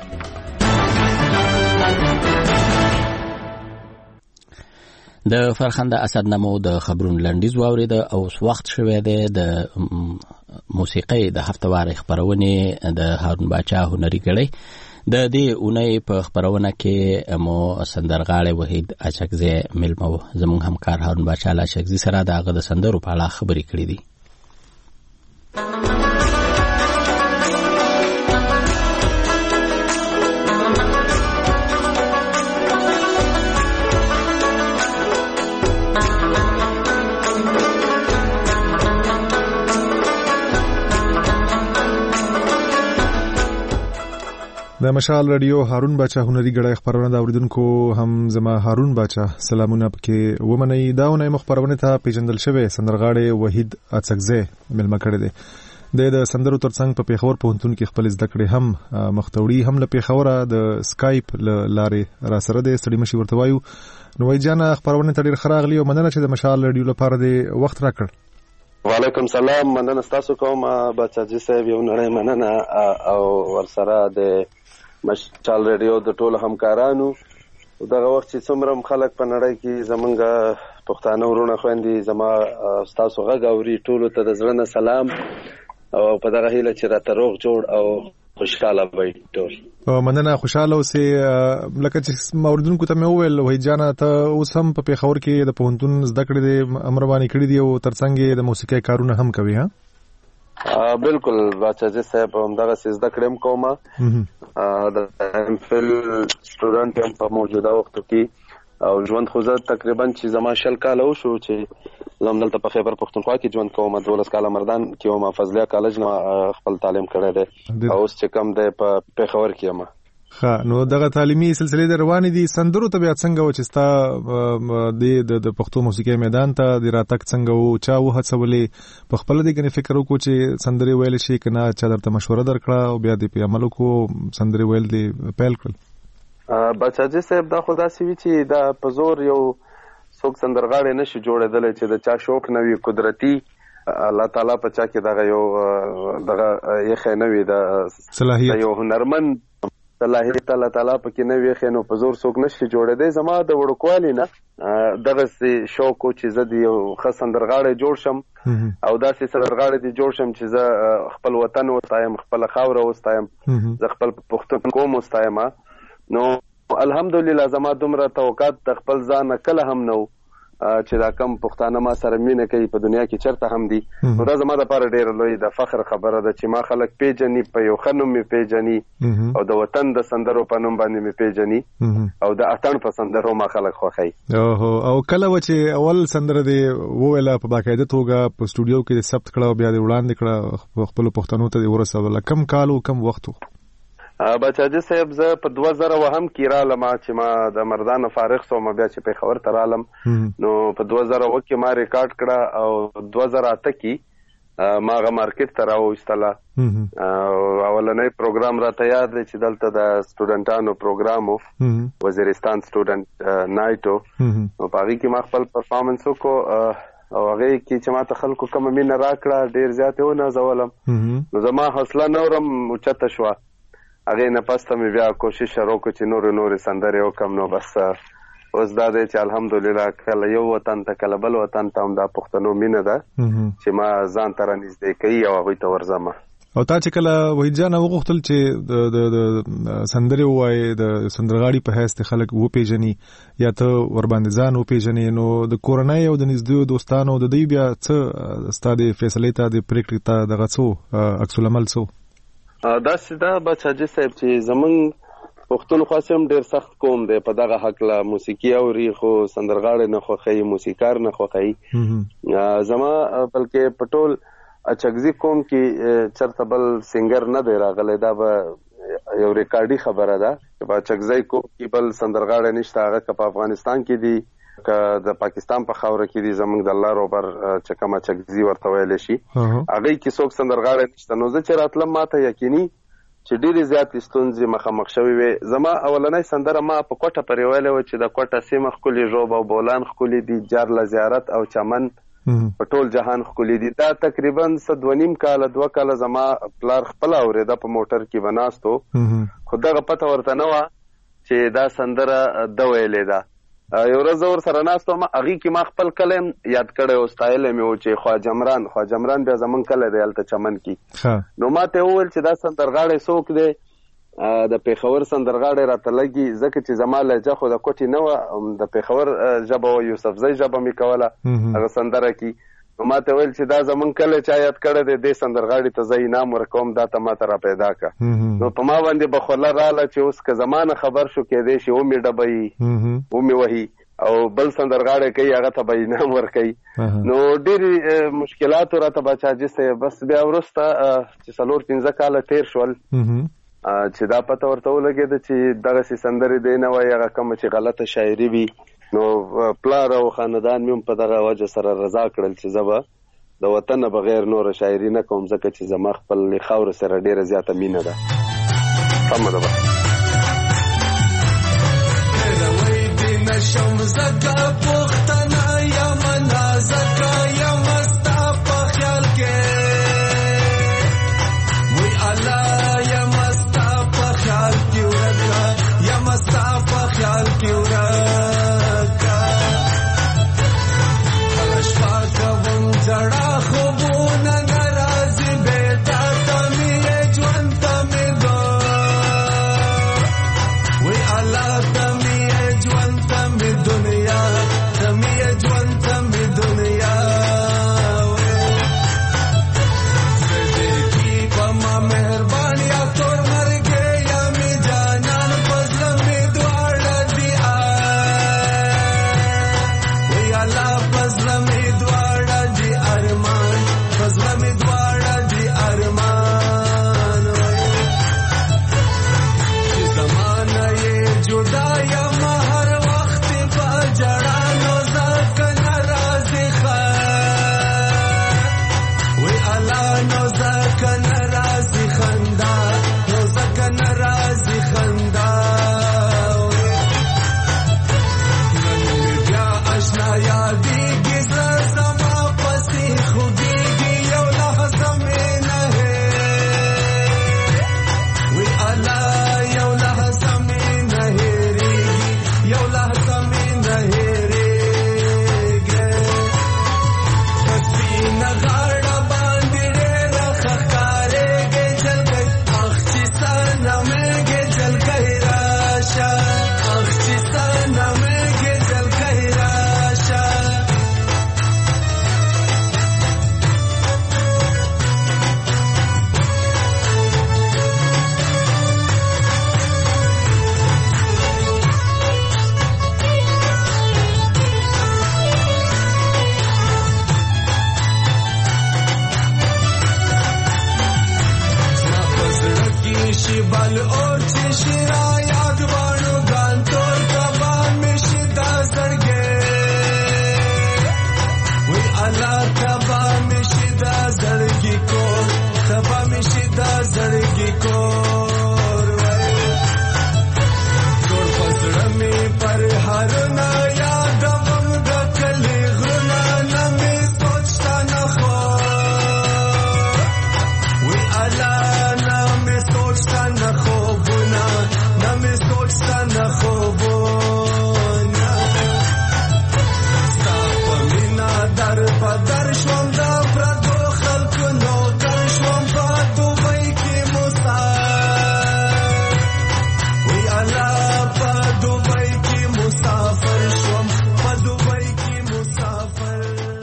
Speaker 1: د فرخنده اسد نمو د خبرونو لنډیز واورید او وخت شوه د موسیقي د هفتوار خبرونه د هارون باچا هنري غړي د دې اونۍ په خبرونه کې مو سندرغاړي وحید اچکزی ملمو زموږ همکار هارون باچا اچکزی سره دغه د سندرو په اړه خبرې کړې دي.
Speaker 17: د مشال رادیو هارون باچا هنري غړای خبرونه د اوریدونکو هم زما هارون باچا سلامونه پکې ومني داونه مخبرونه ته پیژندل شوی سندرغاړي وحید اڅکزی ملما کړی دی د سندرو ترڅنګ په پیښور پوهنتون کې خپل زده کړې هم مختوړي هم له پیښوره د سکایپ لارې را سره د سړي مشي ورته وایو. نو وای جان خبرونه ته ډیر خراغلی او مننه چې د مشال رادیو لپاره د وخت راکړ.
Speaker 18: وعلیکم سلام، مننه تاسو کوم بچاجي صاحب یو نړۍ مننه او ورسره د مشال ریډیو د ټولو همکارانو. دغه وخت چې څومره خلک په نړۍ کې زمونږ پښتانه ورونه خويندې زما تاسو غږ اوري ټولو ته د زړه نه سلام او په دغه هیله چې راته روغ جوړ او خوشاله وي ټول.
Speaker 17: مننه خوشاله اوسې. لکه چې موردونکو ته مې وویل وای جان ته اوس هم په پیښور کې د پوهنتون زده کړې د امرباني کړې دی او ترڅنګ د موسیقي کارونه هم کوي. ها
Speaker 18: بالکل بچاجي صاحب همدغه زده کړم کومه د امفل سټوډنټ هم په موجوده وخت کې او ژوند خو زه تقریبا چې زما 20 کال وشو چې زم دلته په خیبر پختونخوا کې ژوند کوم. 12 کال مردان کې وم، فضلیه کالج نه خپل تعلیم کړی دی او اوس چې کم دی په پیښور کې یم.
Speaker 17: نو دغه تعلیمي سلسله د روانې دي سندرو طبيعت څنګه و چې ستا د پښتو موسیقي میدان ته د راتک څنګه و چا و هڅولې په خپل دې کنه فکر وکړو چې سندري ویل شي کنه چا درته مشوره درکړه او بیا دې په عمل کو سندري ویل دې پیل کړل.
Speaker 18: بچاجي صاحب دا خدا سي چې دا په زور یو څوک سندرغاړي نشي جوړېدل چې د چا شوق نه وي قدرتي الله تعالی په چا کې دغه یو دغه یې خنوي د
Speaker 17: صلاحیت
Speaker 18: یو هنرمند صلاحیت الله تعالی په کې نه وي خنو په زور څوک نشي جوړېدای. زما د وړوکوالي نه دغه شوق چې زه د یو ښه سندرغاړی جوړ شم او داسې سندرغاړی دې جوړ شم چې زه خپل وطن وستایم، خپل خاوره وستایم، زه خپل پښتون قوم وستایم. نو الحمدلله زما دومره توقعات د خپل ځان کله هم نو چې دا کم پښتانه ما سره مینه کوي په دنیا کې چرته هم دي. نو دا زما د لپاره ډېر لوی د فخر خبره ده چې ما خلک پیژني، په یو ښه نوم مې پیژني او د وطن د سندرو په نوم باندې مې پیژني او د اتڼ په سندرو ما خلک خوښوي.
Speaker 17: او کله چې اول سندره دې وویله په باقاعده توګه په سټوډیو کې ثبت کړه او بیا دې وړاندې کړه خپل پښتنو ته ورسوله، کم کال او کم وخت و؟
Speaker 18: بچاجي صاحب زه په 2000 کې رالم چې ما د مردان فارغ سوم، بیا چې پیښور ته رالم نو په 2000 کې ما ریکارډ کړه او 2008 کې ما غا مارکیټ ته راوستله. اولنې پروګرام راته یاد دی چې دلته د سټوډنټانو پروګرام وزیرستان سټوډنټ نایټو او په هغې کې ما خپل پرفارمنس وکړو او هغې کې چې ما ته خلکو کومه مینه راکړه ډېر زیات یې ونازولم نو زما حوصله نورم اوچته شوه. هغې نه پسته مې بیا کوشش وکړو چې نورې سندرې وکړم. نو بس اوس دا دی چې الحمدلله کله یو وطن ته کله بل وطن ته هم دا پښتنو مینه ده چې ما ځان ته رانږدې کوي او هغوی ته ورځم.
Speaker 17: او تا چې کله وحید جان وغوښتل چې د سندرې ووایې د سندرغاړي په حیث خلک وپېژني یا ته ورباندې ځان وپېژنې، نو د کورنۍ او د نږدې دوستانو د دوی بیا څه ستا د فیصلې ته د پرېکړې ته دغه څه عکس العمل څه؟
Speaker 18: داسې ده بچاجي صاحب چې زمونږ پښتون خاص هم ډېر سخت قوم دی په دغه هکله، موسیقي اوري خو سندرغاړی نه خوښوي، موسیقار نه خوښوي. زما بلکې په ټول اچکزي قوم کې چرته بل سنگر نه دی راغلی. دا به یو ریکارډي خبره ده چې په اچکزي قوم کې بل سندرغاړی نشته، هغه که په افغانستان کې دی که د پاکستان په خاوره کې دي زمونږ د الله روبر چې کوم اچکزي ورته ویلی شي هغې کې څوک سندرغاړی نشته. نو زه چې راتلم ما ته یقیني چې ډېرې زیاتې ستونزې مخامخ شوې وې. زما اولنۍ سندره ما په کوټه پرې ویلې وه چې د کوټه سیمه ښکلې ژوب او بولان ښکلي دي، جارله زیارت او چمن په ټول جهان ښکلي دي. دا تقریبا 2.5 کاله 2 کاله زما پلار خپله اورېده په موټر کې به ناست و خو دغه پته ورته نه وه چې دا سندره ده ویلې ده. یو ورځ زه ورسره ناست وم، هغې کې ما خپل کلی یاد کړی و، ستایلی مې و چې خواجمران بیا زمونږ کلی دی هلته چمن کې. نو ما ته یې وویل چې دا سندرغاړی څوک دی؟ د پېښور سندرغاړی راته لګي ځکه چې زما لهجه خو د کوټې نه وه، د پېښور ژبه وه، یوسفزۍ ژبه مې کوله هغه سندره کې. نو ما ته ویل چې دا زمونږ کلی چا یاد کړی دی، دې سندرغاړي ته زه انعام ورکوم، دا ته ما ته را پیدا کړه. نو په ما باندې به خوله راله چې اوس که زما نه خبر شو کېدی شي ومې ډبوي ومې وهي او بل سندرغاړی کوي هغه ته به انعام ورکوي. نو ډېرې مشکلاتو راته بچاجي صاحب. بس بیا وروسته چې 4-5 کاله تېر شول چې دا پته ورته ولګېده چې دغسې سندرې دی نه وایي هغه کومه چې غلطه شاعري وي. نو پلار او خاندان مې هم په دغه وجه سره رضا کړل چې زه به د وطن نه بغیر نوره شاعري نه کوم ځکه چې زما خپل خاورې سره ډېره زیاته مینه ده. سمه ده
Speaker 13: نشم زکا پختنا یا منا زکا یا مستا په خیال کې وی الله یا مستا په خیال کې ورکا یا مستا په خیال کې ورکا خلش پاکه ون زړه خوبونه ناراضي بیٹا تمې ژوند تمې دو وی الله تمې ژوند تمې دنیا تمې ژوند تمې دنیا شي بل اور چې شرا یاد وانو ګان تور تبا مشي دا زړګي وی الله تبا مشي دا زړګي کو تبا مشي دا زړګي کو ټول پسړه می پر هر نه یاد وم د کلی غرنا نه می سوچتا نه خو وی الله نه می سوچتا نه خوبونه نه می سوچتا نه خوبونه ستا په مینا در په در شوم دا پردو خلکو نو در شوم په دوبۍ کې مسافر وی الله په دوبۍ کې مسافر شوم په دوبۍ کې مسافر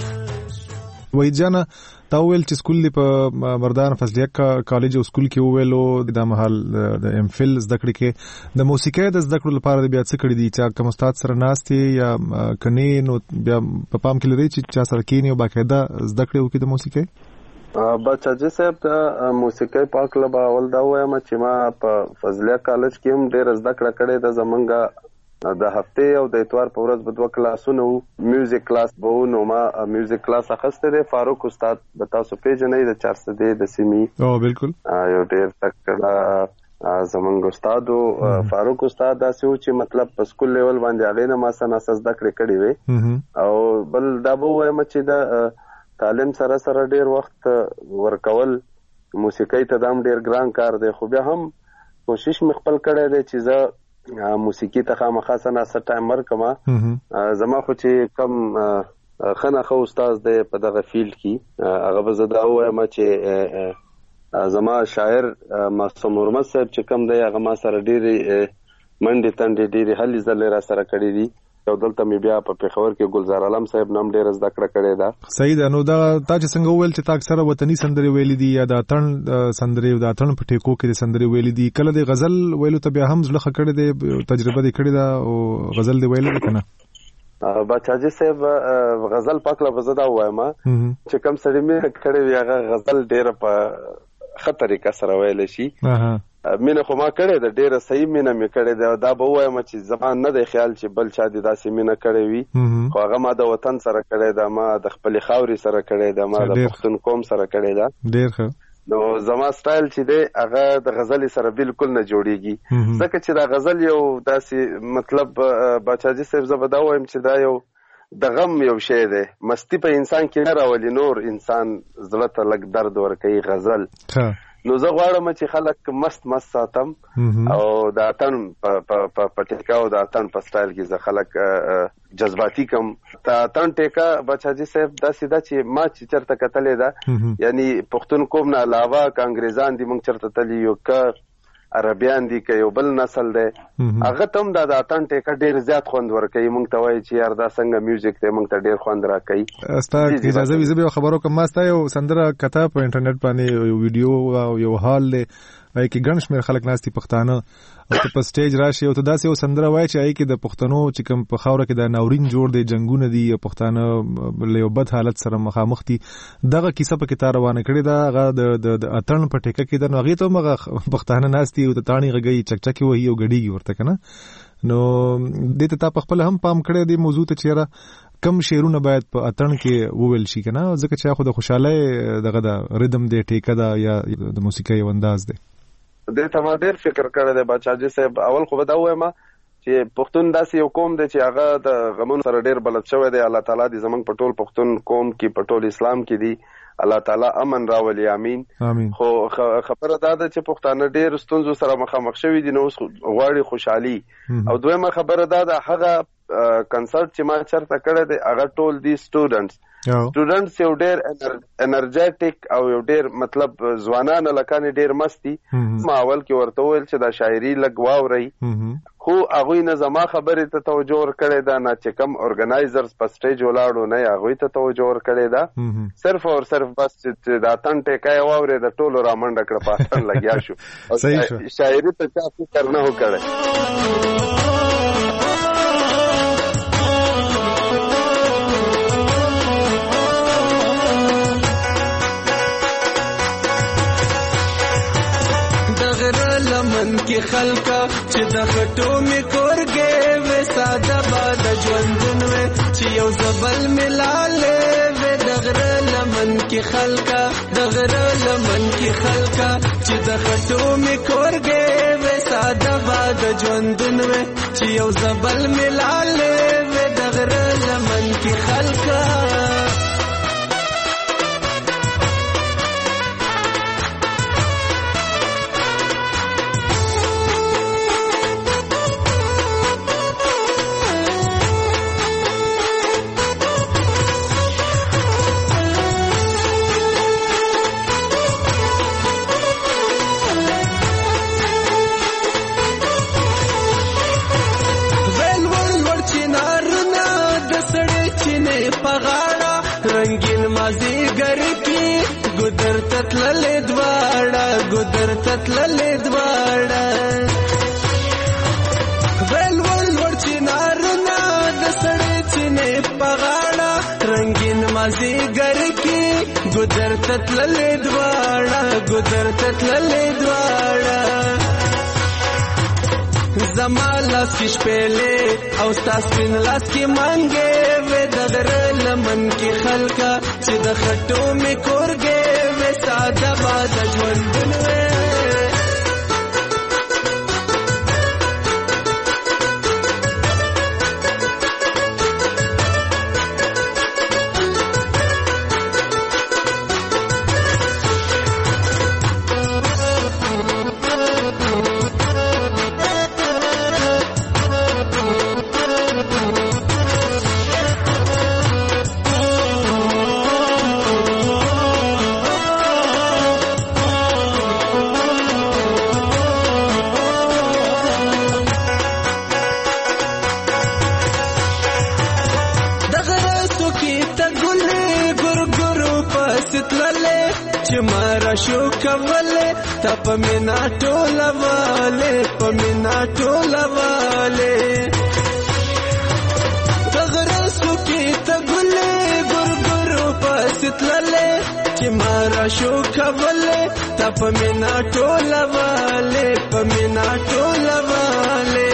Speaker 17: وحید جان تا ویل چې سکول په مردان فضلیه کالج او سکول کې ویلو د مهال د ام فل زده کړې کې د موسیقۍ د زده کړو لپاره بیا څه کړی دي چې کوم استاد سره ناستې یا کني نو بیا په پام کې لري چې چا سره کېنی او باقاعده زده کړې وکړي د موسیقۍ
Speaker 18: بچا جی صاحب د موسیقۍ پاک لبا اول دا وایم چې ما په فضلیه کالج کې هم ډېر زده کړه کړې د زمونږه د هفته او د اتوار په ورځ به دوه کلاسونه وو میوزیک کلاس به وو نو ما میوزیک کلاس اخیستی دی فاروق استاد به تاسو پیژنئ د چارسدې د سیمې
Speaker 17: بالکل
Speaker 18: یو ډېر تکړه زمونږ استاد فاروق استاد داسې و چې مطلب په سکول لیول باندې هغې نه ما څه ناڅه زده کړې کړې وې او بل دا به ووایم چې د تعلیم سره سره ډېر وخت ورکول موسیقۍ ته دا هم ډېر ګران کار دی خو بیا هم کوشش مې خپل کړی دی چې زه موسیقي ته خامخا څه ناڅه ټایم ورکړم زما خو چې کم ښه نه ښه استاد دی په دغه فیلډ کې هغه به زه دا ووایم چې زما شاعر معصوم حرمت صاحب چې کم دی هغه ما سره ډېرې منډې تنډې ډېرې هلې ځلې را سره کړې دي او دلته مې بیا په پېښور کې ګلزار عالم صاحب نام ډېره زده کړه کړې ده
Speaker 17: صحیح ده نو دا تا چې څنګه وویل چې تا اکثره وطني سندرې ویلې دي یا د اتڼ سندرې او د اتڼ په ټیکو کې د سندرې ویلې دي کله د غزل ویلو ته بیا هم زړه ښه کړی دی تجربه دې کړې ده او غزل دې ویلې ده که نه
Speaker 18: بچاجي صاحب غزل پاک له زه دا ووایم چې کوم سړی مې کړی وي هغه غزل ډېره په ښه طریقه سره ویلی شي مینه خو ما کړې ده ډېره صحیح مینه مې کړې ده دا به ووایم چې زما نه دی خیال چې بل چا دې داسې مینه کړې وي خو هغه ما د وطن سره کړې ده ما د خپلې خاورې سره کړې ده ما د پښتون قوم سره کړې ده
Speaker 17: ډېر ښه
Speaker 18: نو زما سټایل چې دی هغه د غزلې سره بالکل نه جوړیږي ځکه چې دا غزل یو داسې مطلب باچاجي صاحب زه به دا ووایم چې دا یو د غم یو شی دی مستی په انسان کې نه راولي نور انسان زړه ته لږ درد ورکوي غزل نو زه غواړم چې خلک مست ساتم او د اتڼ په ټیکا او د اتڼ په سټایل کې زه خلک جذباتي کم د اتڼ ټیکا بچاجي صاحب داسې ده چې ما چې چېرته کتلې ده یعنی پښتون قوم نه علاوه که انګریزان دي موږ چېرته تلي یو که عربیان دي که یو بل نسل دی هغه ته هم دا د اتڼ ټیکه ډېر زیات خوند ورکوي موږ ته وایي چې یار دا څنګه میوزیک دی موږ ته ډېر خوند راکوي
Speaker 17: ستا اجازه وي زه به یو خبر وکړم ما ستا یو سندره کته په انټرنیټ باندې یو ویډیو او یو حال دی هغې کې ګڼ شمېر خلک ناست دي پښتانه او ته په سټیج راشي او ته داسې یو سندره وایې چې هغې کې د پښتنو چې کوم په خاوره کې د ناورین جوړ دی جنګونه دي او پښتانه له یو بد حالت سره مخامخ دي دغه کیسه پکې تا روانه کړې ده هغه د اتڼ په ټیکه کې ده نو هغې ته هم هغه پښتانه ناست دي او د تاڼې غږوي چکچکې وهي او ګډېږي ورته که نه نو دې ته تا په خپله هم پام کړی دې موضوع ته چې یاره کم شعرونه باید په اتڼ کې وویل شي که نه ځکه چې خو د خوشحالۍ دغه د ردم دی ټیکه ده یا د موسیقۍ یو انداز دی
Speaker 18: دې ته ما ډېر فکر کړی دی باچاجي صاحب اول خو به دا ووایم چې پښتون داسې یو قوم دی چې هغه د غمونو سره ډېر بلد شوی دی الله تعالی دې زموږ په ټول پښتون قوم کې په ټول اسلام کې دی الله تعالی امن راولي امین خو خبره دا ده چې پښتانه ډېر ستونزو سره مخامخ شوي دي نو اوس غواړي خوشحالي او دویمه خبره دا ده هغه کنسرت چې ما چرته کړی دی هغه ټول دي سټوډنټس یو ډېر انرژیټک او یو ډېر مطلب ځوانان لکانې ډېر مست دي ما اول کې ورته وویل چې دا شاعري لږ واورئ خو هغوی نه زما خبرې ته توجه ورکړې ده نه چې کم ارګنایزرز په سټیج ولاړو نه یې هغوی ته توجه ورکړې ده صرف او صرف بس چې د اتڼ ټیکه یې واورې د ټولو رامنډه کړه په اتڼ لګیا شو شاعري ته چا فکر نه و کړی
Speaker 13: دغره لمن کې خلکا چې د خټو می کورګې و ساده باد ژوندون و چې یو زبل ملاله و دغره لمن کې خلکا دغره لمن کې خلکا چې د خټو می کورګې و ساده باد ژوندون و چې یو زبل ملاله و دغره لمن کې خلکا رنگین مازیګر کې ګودر تتللې دواړه ګودر تتللې دواړه ول ول ور چنارنا د سړې چنې پغاړه رنگین مازیګر کې ګودر تتللې دواړه ګودر تتللې دواړه زمالا سکش پهلے او ستاسپین لاس کی مانگے وے دغره لمن کی خلقا چې د خټو می کورګې وے ساده باد ژوندون وے شو کوله تا پمینا ټوله والے پمینا ټوله والے دغره سکی ته ګلې ګورګورو پستللې چې مارا شو کوله تا پمینا ټوله والے پمینا ټوله والے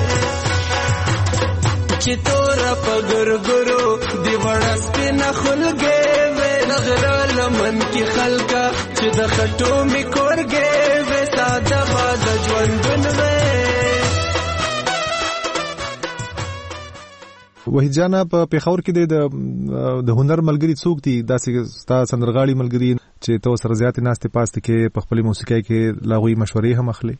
Speaker 13: چې تور په ګورګورو دی وړسته نه خلګې وې دغره لمن کې خلکا چې د خټو می کورګې وې ساده باد ژوندون وې
Speaker 17: وحید جان په پیښور کې د هنر ملګری څوک دي داسې ستا سندرغاړي ملګری چې تو سره زیات ناشته پاسته کې په خپل موسیقۍ کې لاغوي مشورې هم اخلي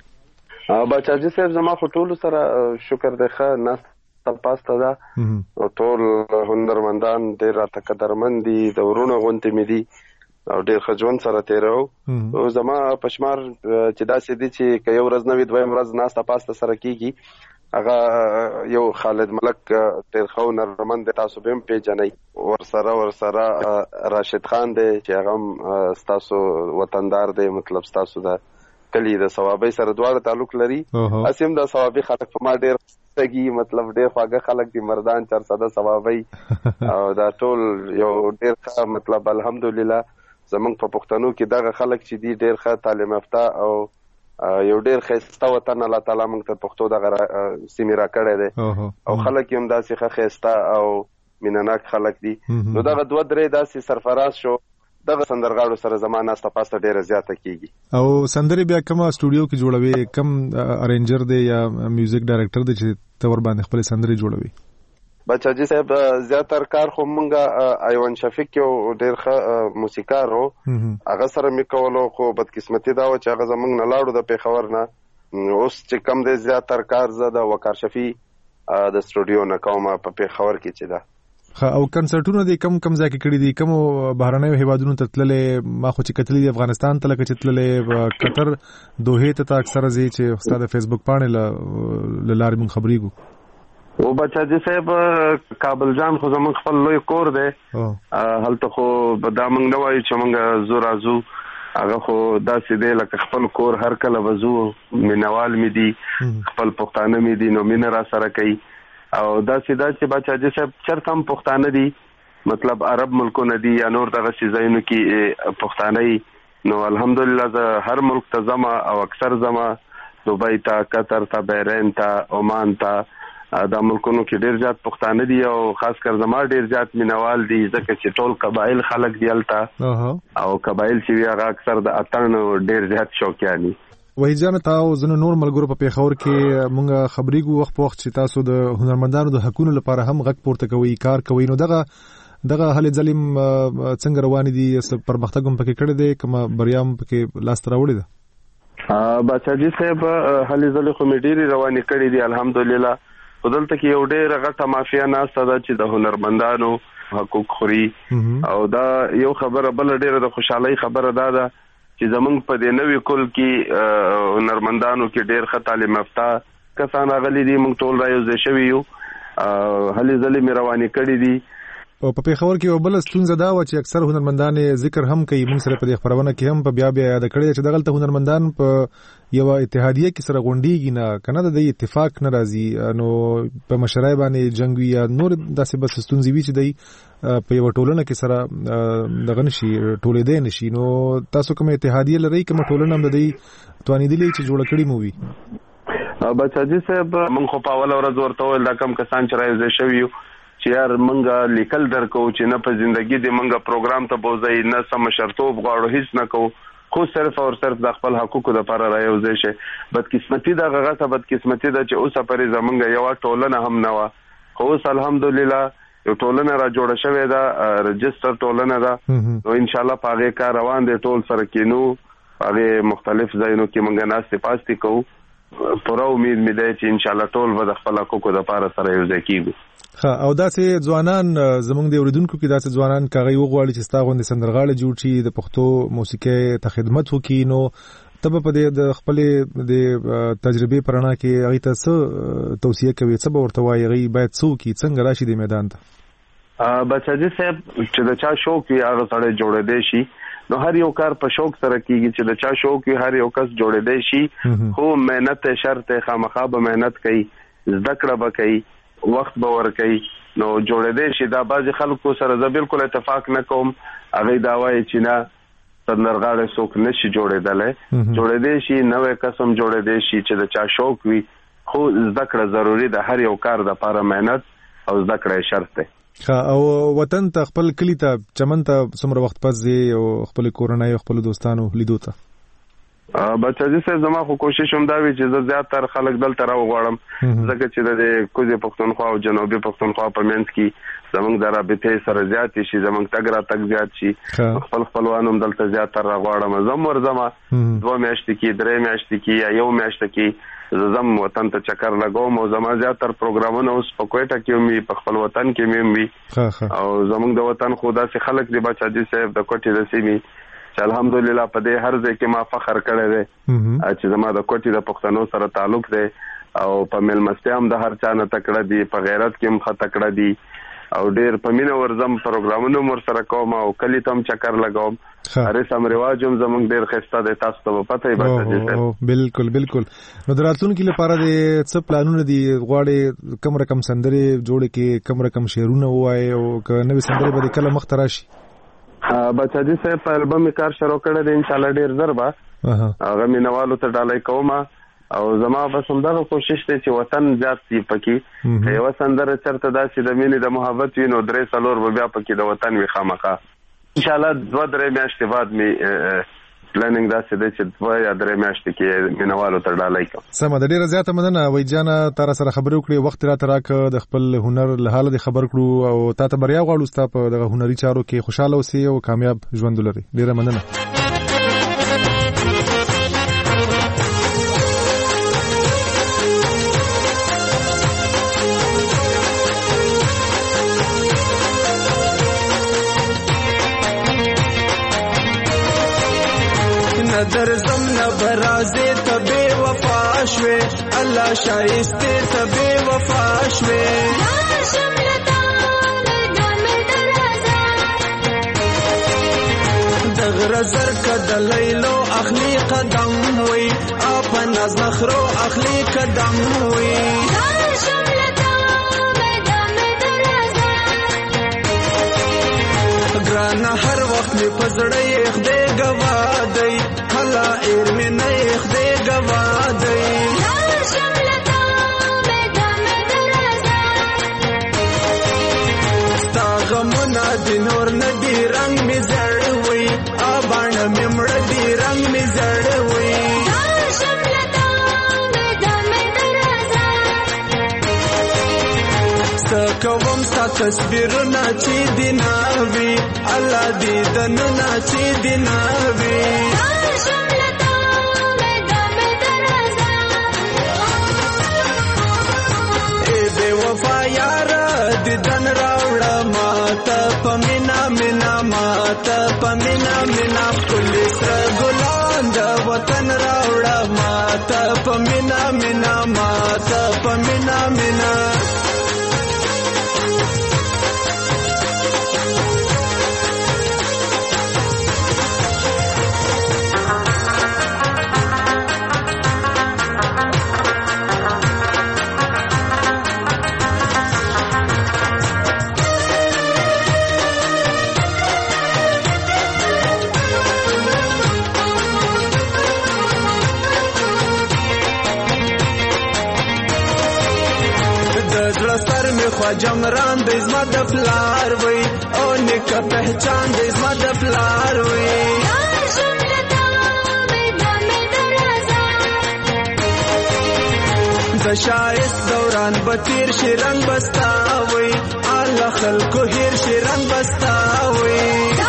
Speaker 18: بچاجي صاحب زما خټول سره شکر ده ښه ناست پاسته ده او ټول هنرمندان ډېر راته قدرمن دي د ورونو غونډې مې دي او ډېر ښه ژوند سره تېرو او زما پشمار چې داسې دي چې که یو ورځ نه وي دویم ورځ ناسته پاسته سره کېږي هغه یو خالد ملک ډېر ښه هنرمند دی تاسو به هم پېژنئ ورسره راشد خان دی چې هغه هم ستاسو وطندار دی مطلب ستاسو د کلی د ثوابۍ سره دواړه تعلق لري هسې هم د ثوابۍ خلک په ما ډېر تګي مطلب ډېر خواږه خلک دي مردان 400 ثوابۍ او دا ټول یو ډېر ښه مطلب الحمدلله زمونږ په پښتنو کې دغه خلک چې دي ډېر ښه تعلیم یافته او یو ډېر ښایسته وطن الله تعالی موږ ته پښتو دغه سیمې راکړی دی او خلک یې هم داسې ښه ښایسته او مینهناک خلک دي نو دغه 2-3 داسې سرفراز شو دغه سندرغاړو سره زما ناسته پاسته ډېره زیاته کیږي او
Speaker 17: سندرې بیا کومه سټوډیو کې جوړوي کم ارینجر دی یا میوزیک ډایرکټر دی چې تور باندې خپل سندرې جوړوي
Speaker 18: بچاجي صاحب زیاتره کار خو مونږه ایوان شفیق یو ډېر ښه موسیقار و هغه سره مې کولو خو بدقسمتي دا و چې هغه زمونږ نه لاړو د پېښور نه اوس چې کم دی زیاتره کار زه د وقار شفیع د سټوډیو نه کوم په پېښور کې چې ده
Speaker 17: او کنسرټونه دي کم ځای کې کړي دي کوم بهرنیو هیوادونو ته تللې ما خو چې کتلې افغانستان ته لکه چې تللې قطر دوحې ته اکثره ځي چې استاد فیسبوک باندې لارې مون خبرېګو
Speaker 18: او بچاجي صاحب کابل جان خو زمونږ خپل لوی کور دی هلته خو دا مونږ نه وایو چې مونږ زو راځو هغه خو داسې دی لکه خپل کور هر کله وځو مینوال مې دي خپل پښتانه مې دي نو مینه را سره کوي او داسې دا چې بچاجي صاحب چرته هم پښتانه دي مطلب عرب ملکونه دي یا نور دغه ځایونو کې پښتانه نو الحمدلله زه هر ملک ته زما او اکثر زما دوبۍ ته، قطر ته، بحرین ته، عمان ته، دا ملکونو کې ډیر زیات پښتانه دي او خاص کر زما ډیر زیات مینوال دي ځکه چې ټول قبایل خلک دی الته او قبایل چې هغه اکثر د اتن ډیر زیات شوقیان دي.
Speaker 17: وحید جان تاسو زنه نور ملګرو په پیښور کې مونږه خبرېګو وخت په وخت چې تاسو د هنرمندانو د حقوقو لپاره هم غږ پورته کوي، کار کوي، نو دغه هلې ظلم څنګه روان دي؟ پرمختګ هم پکې کړی دی کومه بریا هم پکې لاس ته راوړې ده؟
Speaker 18: بچاجي صاحب هلې ظلم خو مې ډېرې روانې کړې دي الحمدلله. دلته کې یو ډېره غټه مافیا ناسته ده چې د هنرمندانو حقوق خوري او دا یو خبره بل ډېره د خوشحالۍ خبره ده چې زمونږ په دې نوې کل کې هنرمندانو کې ډېر ښه تعلیم یافته کسان راغلي دي، موږ ټول رايوځای شوي یو، هلې ځلې مې روانې کړې دي.
Speaker 17: او په پیښور کې یو بل ستونزه دا و چې اکثر هنرمندان ذکر هم کوي، موږ سره په دې خبرونه کې هم په بیا یاد کړی چې دغلته هنرمندان په یو اتحادیه کې سره غونډیږي نه کنه د اتفاق نه راځي، نو په مشرای باندې جنگ وي یا نور داسې بس ستونزې وي چې دی په یو ټولنه کې سره دغه نشي ټولې دی نشي. نو تاسو کوم اتحادیه لري کوم ټولنه هم د دې توانیدلې چې جوړ کړی مو وي؟
Speaker 18: بچاجي صاحب موږ خو په اول ورځ ورته ویل دا کم کسان چې راځي شوی چې یار منګه لیکل درکو چې نه په ژوندۍ د منګه پروګرام ته بوزي نه سم شرطوب غواړو هیڅ نه کو، خو صرف او صرف د خپل حقوقو لپاره رايوځي شي. بدقسمتي دا غغه بدقسمتي دا چې اوسه پرې زمونږ یو ټولنه هم نه و، خو اوس الحمدلله یو ټولنه را جوړه شوې ده، رجستر ټولنه ده، نو ان شاء الله پاغه کار روان دي، ټول سره کینو پاغه مختلف ځایونو کې منګه ناس پاستی کو، پوره امید مې ده چې ان شاء الله ټول به د خپل حقوقو لپاره سره یوځای کیږي.
Speaker 17: او داسې ځوانان زمونږ د اوریدونکو کې داسې ځوانان کاغی وغواړي چې ستا غوندې سندرغاړي جوړ شي، د پښتو موسیقۍ ته خدمت وکړي، نو ته به په دې د خپلې د تجربې په رڼا کې هغې ته څه توصیه کوي، څه به ورته وایي هغې باید څه وکړي، څنګه راشي د میدان ته؟
Speaker 18: بچاجي صاحب چې د چا شوق وي هغه سړی جوړېدی شي، نو هر یو کار په شوق سره کیږي، چې د چا شوق وي هر یو کس جوړېدی شي، خو مهنت شرط خامخا به مهنت کوي، زده کړه به کوي، وخت به ورکوي، نو جوړېدی شي. دا بعضې خلکو سره زه بالکل اتفاق نه کوم، هغوی دا وایي چې نه سندرغاړی څوک نشي جوړېدلی، جوړېدی شي، نوی قسم جوړېدی شي چې د چا شوق وي، خو زده کړه ضروري ده، هر یو کار دپاره مهنت او زده کړه شرط دی.
Speaker 17: او وطن ته خپل کلی ته چمن ته څومره وخت پس ځې او خپل کورنۍ او خپل دوستانو لیدو ته؟
Speaker 18: بچاجي صاحب زما خو کوشش هم دا وي چې زه زیاتره خلک دلته راوغواړم، ځکه چې د کوزې پښتونخوا او جنوبي پښتونخوا په منځ کې زموږ د رابطې سره زیاتې شي، زموږ تګ راتګ زیات شي، خپل خپلوان هم دلته زیاتره راغواړم، زه هم ورځم 2 میاشتې کې 3 میاشتې کې یا 1 میاشت کې زه ځم وطن ته چکر لګوم، او زما زیاتره پروګرامونه اوس په کوټه کې هم وي، په خپل وطن کې هم وي، او زموږ د وطن خو داسې خلک دي بچاجي صاحب د کوټې د سیمې چې الحمدلله په دې هر ځای کې ما فخر کړی دی چې زما د کوټې د پښتنو سره تعلق دی، او په میلمستیا هم د هر چا نه تکړه دي، په غیرت کې هم ښه تکړه دي، او ډېر په مینه ورځم، پروګرامونه هم ورسره کوم او کلي ته هم چکر لګوم، رسم رواج هم زموږ ډېر ښایسته دی، تاسو ته به پته وي بچاجي صاحب.
Speaker 17: بالکل بالکل. نو د راتلونکي لپاره د څه پلانونه دي؟ غواړې کوم رقم سندرې جوړې کړې، کوم رقم شعرونه ووایې، او که نوې سندرې به د کله مخته راشي؟
Speaker 18: بچاجي صاحب په البم یې کار شروع کړی دی، انشاءالله ډېر زر به هغه مینوالو ته ډالۍ کوم، او زما بس همدغه کوشش دی چې وطن زیات شي پکې، که یوه سندره چېرته داسې د مینې د محبت وي نو 3-4 به بیا پکې د وطن وي خامخا. انشاءالله 2-3 میاشتې بعد مې پلانینګ داسې دی چې 2 یا 3 میاشتې کې مینوالو ته ډالۍ کوم.
Speaker 17: سمه ده، ډېره زیاته مننه وحید جانه، تا را سره خبرې وکړې، وخت راته راکړه، د خپل هنر له حاله دې خبر کړو، او تا ته بریا غواړو، ستا په دغه هنري چارو کې خوشحاله اوسې او کامیاب ژوند ولرې. ډېره مننه.
Speaker 13: درزم نبرازه ته بے وفا شوه، الله شایسته ته بے وفا شوه، دغره زر کده لیلو اخلی قدم وی، اپا ناز نخرو اخلی قدم وی، ګرانه هر وخت می پزړې خدای گوا دی هلا ایر می نه خدای گوا دی ستا غمونه د نور نه دی رنگ می زړوي ابان می مړ دی رنگ می زړوي کوم ستا تصویرونه چې دی ناوي الله دې دنونه چې دی ناوي ای بے وفا یاره دې دن راوړه ماته په مینا مینا ماته په مینا مینا ښکلي سره ګلان د وطن راوړه ماته په مینا مینا ماته په مینا مینا جمران د زما د فلار وي او نیکه پہچان د زما د فلار وي د شایست دوران بتیر شي رنگ بستا وي الله خلکو هیر شي رنگ بستا وي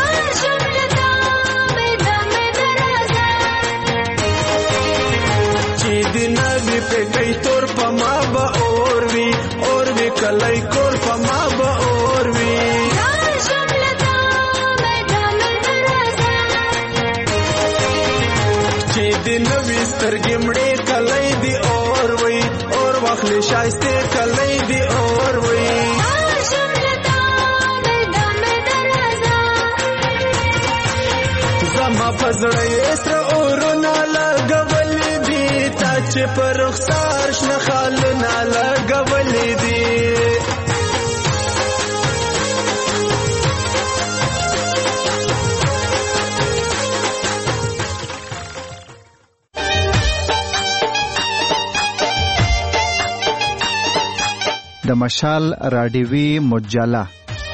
Speaker 13: چې د نبی په کوي تور په ما به اور وي کلای کور په ما به اور وي چې د نوې سترګې مړې کلای دی اور وي اور واخلې شایسته کلای دی اور وي زما پزړې سره اورونه لګولې دي تا چې پر رخسار شنه خالونه لګولې دي
Speaker 19: د مشال راډیوي مجله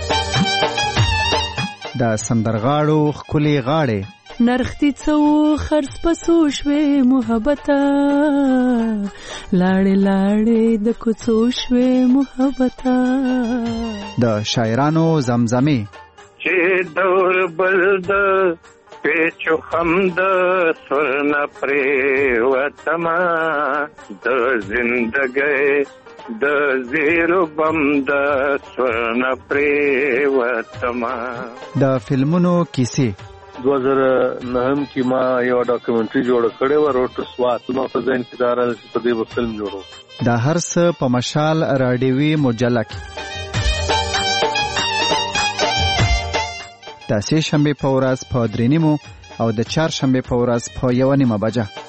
Speaker 19: د سندرغاړو خولي غاړې
Speaker 20: نرختی څو خرڅ پسو شوي محبته لاړې لاړې د کوڅو شوي محبته
Speaker 19: د شاعرانو زمزمه
Speaker 21: چې دور بل د پیچو خمد سرنا پرې وتما د زندګۍ د زیرو بم د سرنا پرې وتما
Speaker 19: د فلمونو کیسې
Speaker 22: 2009 کې ما یو ډاکومنټري جوړ کړې و روټ ټو سوات نو په ځین کې دار په دې فلم جوړو
Speaker 19: د هر څه په مشال راډیوي مجله کې د سه شنبه په ورځ په 3:30 او د چهارشنبه په ورځ په 1:30 بجه